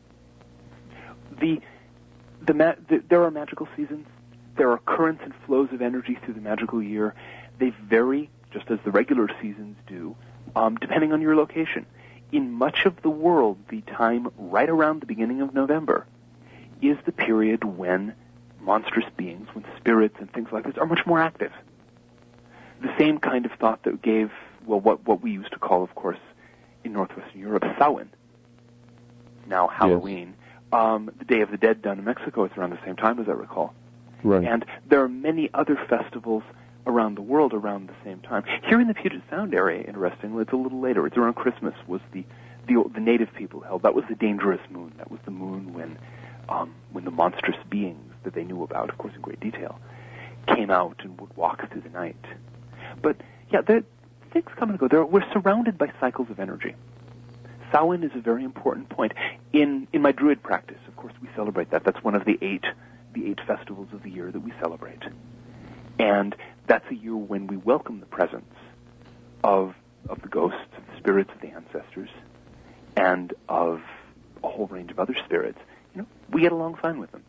The The, ma- the there are magical seasons. There are currents and flows of energy through the magical year. They vary, just as the regular seasons do, um, depending on your location. In much of the world, the time right around the beginning of November is the period when monstrous beings, when spirits and things like this, are much more active. The same kind of thought that gave, well, what, what we used to call, of course, in northwestern Europe, Samhain, now Halloween. Um, the Day of the Dead down in Mexico is around the same time, as I recall. Right. And there are many other festivals around the world around the same time. Here in the Puget Sound area, interestingly, it's a little later. It's around Christmas was the, the the native people held. That was the dangerous moon. That was the moon when um, when the monstrous beings that they knew about, of course in great detail, came out and would walk through the night. But, yeah, there, things come and go. There, we're surrounded by cycles of energy. Samhain is a very important point. In in my Druid practice, of course, we celebrate that. That's one of the eight the eight festivals of the year that we celebrate. And that's a year when we welcome the presence of of the ghosts, of the spirits of the ancestors, and of a whole range of other spirits. You know, we get along fine with them.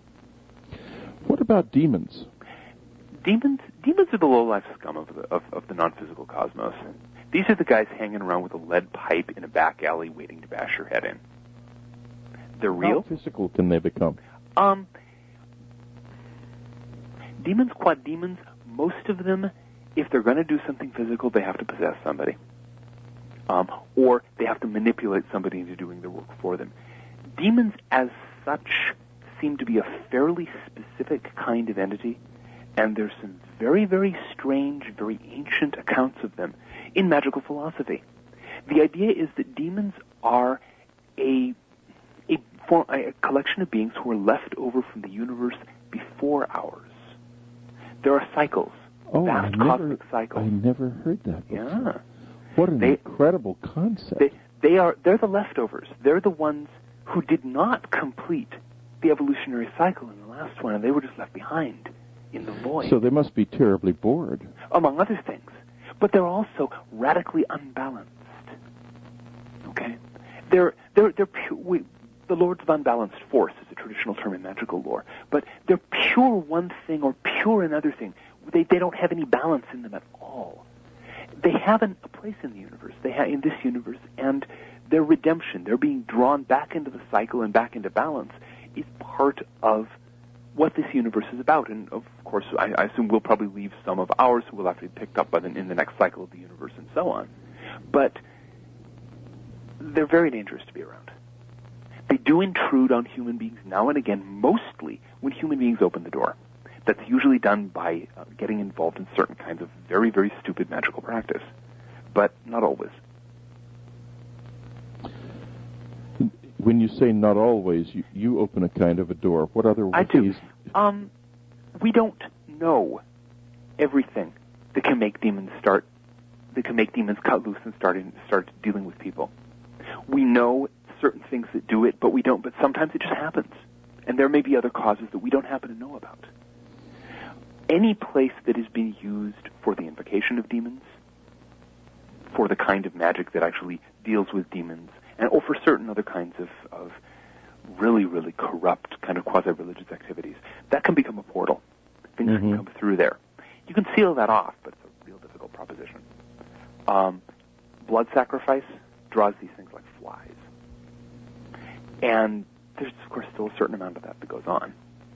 What about demons? Demons demons are the low-life scum of the of, of the non-physical cosmos. These are the guys hanging around with a lead pipe in a back alley waiting to bash your head in. They're real. How physical can they become? Um, demons, quad demons, most of them, if they're going to do something physical, they have to possess somebody. Um, or they have to manipulate somebody into doing the work for them. Demons, as such, seem to be a fairly specific kind of entity, and there's some very, very strange, very ancient accounts of them in magical philosophy. The idea is that demons are a a, form, a collection of beings who are left over from the universe before ours. There are cycles, oh, vast I never, cosmic cycles. I never heard that before. Yeah. What an They- incredible concept. They, they are, they're the leftovers. They're the ones who did not complete the evolutionary cycle in the last one, and they were just left behind in the void. So they must be terribly bored. Among other things. But they're also radically unbalanced. Okay? They're, they're, they're pu- we, the Lords of Unbalanced Force is a traditional term in magical lore, but they're pure one thing or pure another thing. They, they don't have any balance in them at all. They have an, a place in the universe, they have in this universe, and their redemption, their being drawn back into the cycle and back into balance, is part of what this universe is about. And of course, I, I assume we'll probably leave some of ours who will have to be picked up by the, in the next cycle of the universe and so on. But they're very dangerous to be around. They do intrude on human beings now and again, mostly when human beings open the door. That's usually done by uh, getting involved in certain kinds of very, very stupid magical practice, but not always. When you say not always, you, you open a kind of a door. What other ways? I do. Um, we don't know everything that can make demons start, that can make demons cut loose and start in, start dealing with people. We know certain things that do it, but we don't. But sometimes it just happens, and there may be other causes that we don't happen to know about. Any place that is being used for the invocation of demons, for the kind of magic that actually deals with demons, and or for certain other kinds of, of really, really corrupt kind of quasi-religious activities, that can become a portal. Things Mm-hmm. can come through there. You can seal that off, but it's a real difficult proposition. Um, blood sacrifice draws these things like flies. And there's, of course, still a certain amount of that that goes on.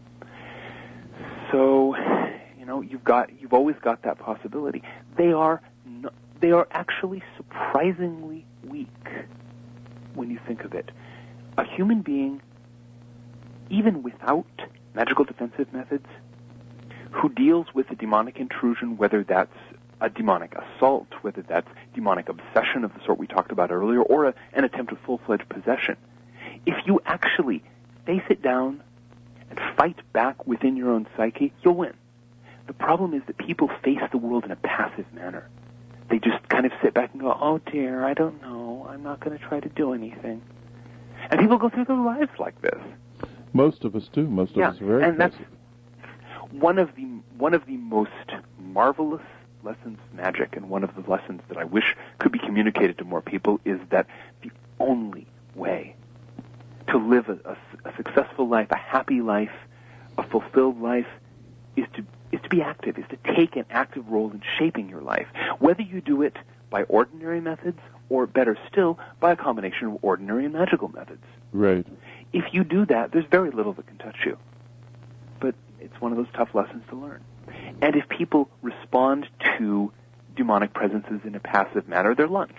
So, you know, you've got, you've always got that possibility. They are, no, they are actually surprisingly weak when you think of it. A human being, even without magical defensive methods, who deals with a demonic intrusion, whether that's a demonic assault, whether that's demonic obsession of the sort we talked about earlier, or a, an attempt at full-fledged possession, if you actually face it down and fight back within your own psyche, you'll win. The problem is that people face the world in a passive manner. They just kind of sit back and go, oh dear, I don't know, I'm not going to try to do anything. And people go through their lives like this. Most of us do. Most yeah, of us are very and passive. that's one of the one of the most marvelous lessons of magic, and one of the lessons that I wish could be communicated to more people, is that the only way to live a, a, a successful life, a happy life, a fulfilled life, is to is to be active, is to take an active role in shaping your life. Whether you do it by ordinary methods, or better still, by a combination of ordinary and magical methods. Right. If you do that, there's very little that can touch you. But it's one of those tough lessons to learn. And if people respond to demonic presences in a passive manner, they're lunch.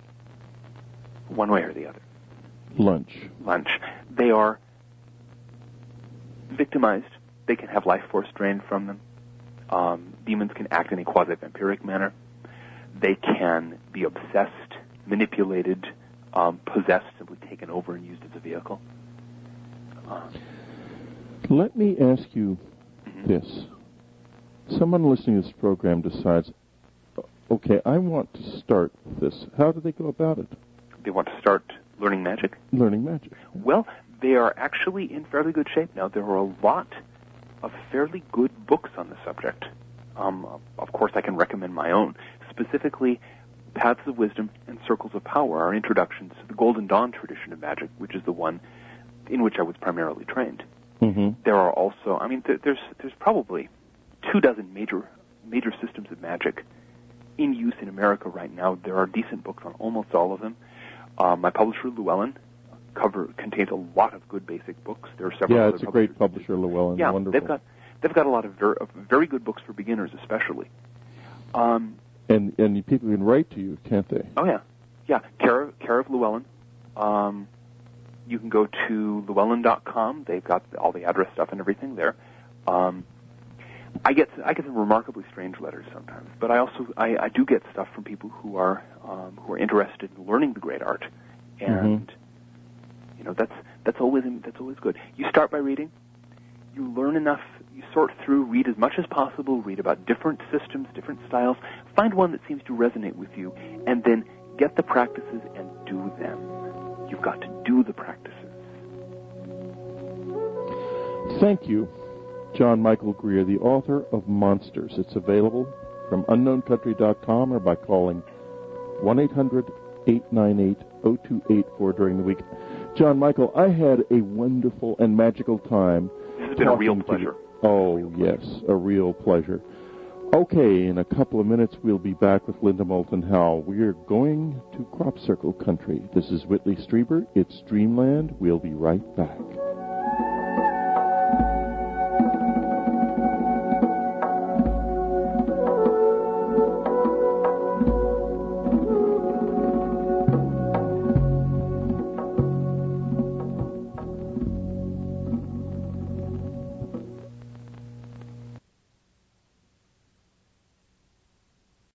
One way or the other. Lunch. Lunch. They are victimized. They can have life force drained from them. Um, demons can act in a quasi-vampiric manner. They can be obsessed, manipulated, um, possessed, simply taken over and used as a vehicle. Uh, Let me ask you mm-hmm. this. Someone listening to this program decides, okay, I want to start this. How do they go about it? They want to start learning magic? Learning magic. Well, they are actually in fairly good shape now. There are a lot of fairly good books on the subject. Um, of course, I can recommend my own. Specifically, Paths of Wisdom and Circles of Power are introductions to the Golden Dawn tradition of magic, which is the one in which I was primarily trained. Mm-hmm. There are also, I mean, th- there's there's probably two dozen major major systems of magic in use in America right now. There are decent books on almost all of them. Uh, my publisher, Llewellyn, cover contains a lot of good basic books. There are several. Yeah, other it's a great publisher, Llewellyn. Yeah, Wonderful. they've got they've got a lot of very, of very good books for beginners, especially. Um, and and people can write to you, can't they? Oh yeah, yeah. Care, care of Llewellyn. Um, you can go to llewellyn dot com. They've got all the address stuff and everything there. Um, I get I get some remarkably strange letters sometimes, but I also I, I do get stuff from people who are um, who are interested in learning the great art, and mm-hmm. you know that's that's always that's always good. You start by reading, you learn enough, you sort through, read as much as possible, read about different systems, different styles, find one that seems to resonate with you, and then get the practices and do them. You've got to do the practices. Thank you, John Michael Greer, the author of Monsters. It's available from unknown country dot com or by calling one eight hundred eight nine eight oh two eight four during the week. John Michael, I had a wonderful and magical time. This has been a real pleasure. Oh, real yes, pleasure. a real pleasure. Okay, in a couple of minutes, we'll be back with Linda Moulton Howe. We're going to Crop Circle Country. This is Whitley Strieber. It's Dreamland. We'll be right back.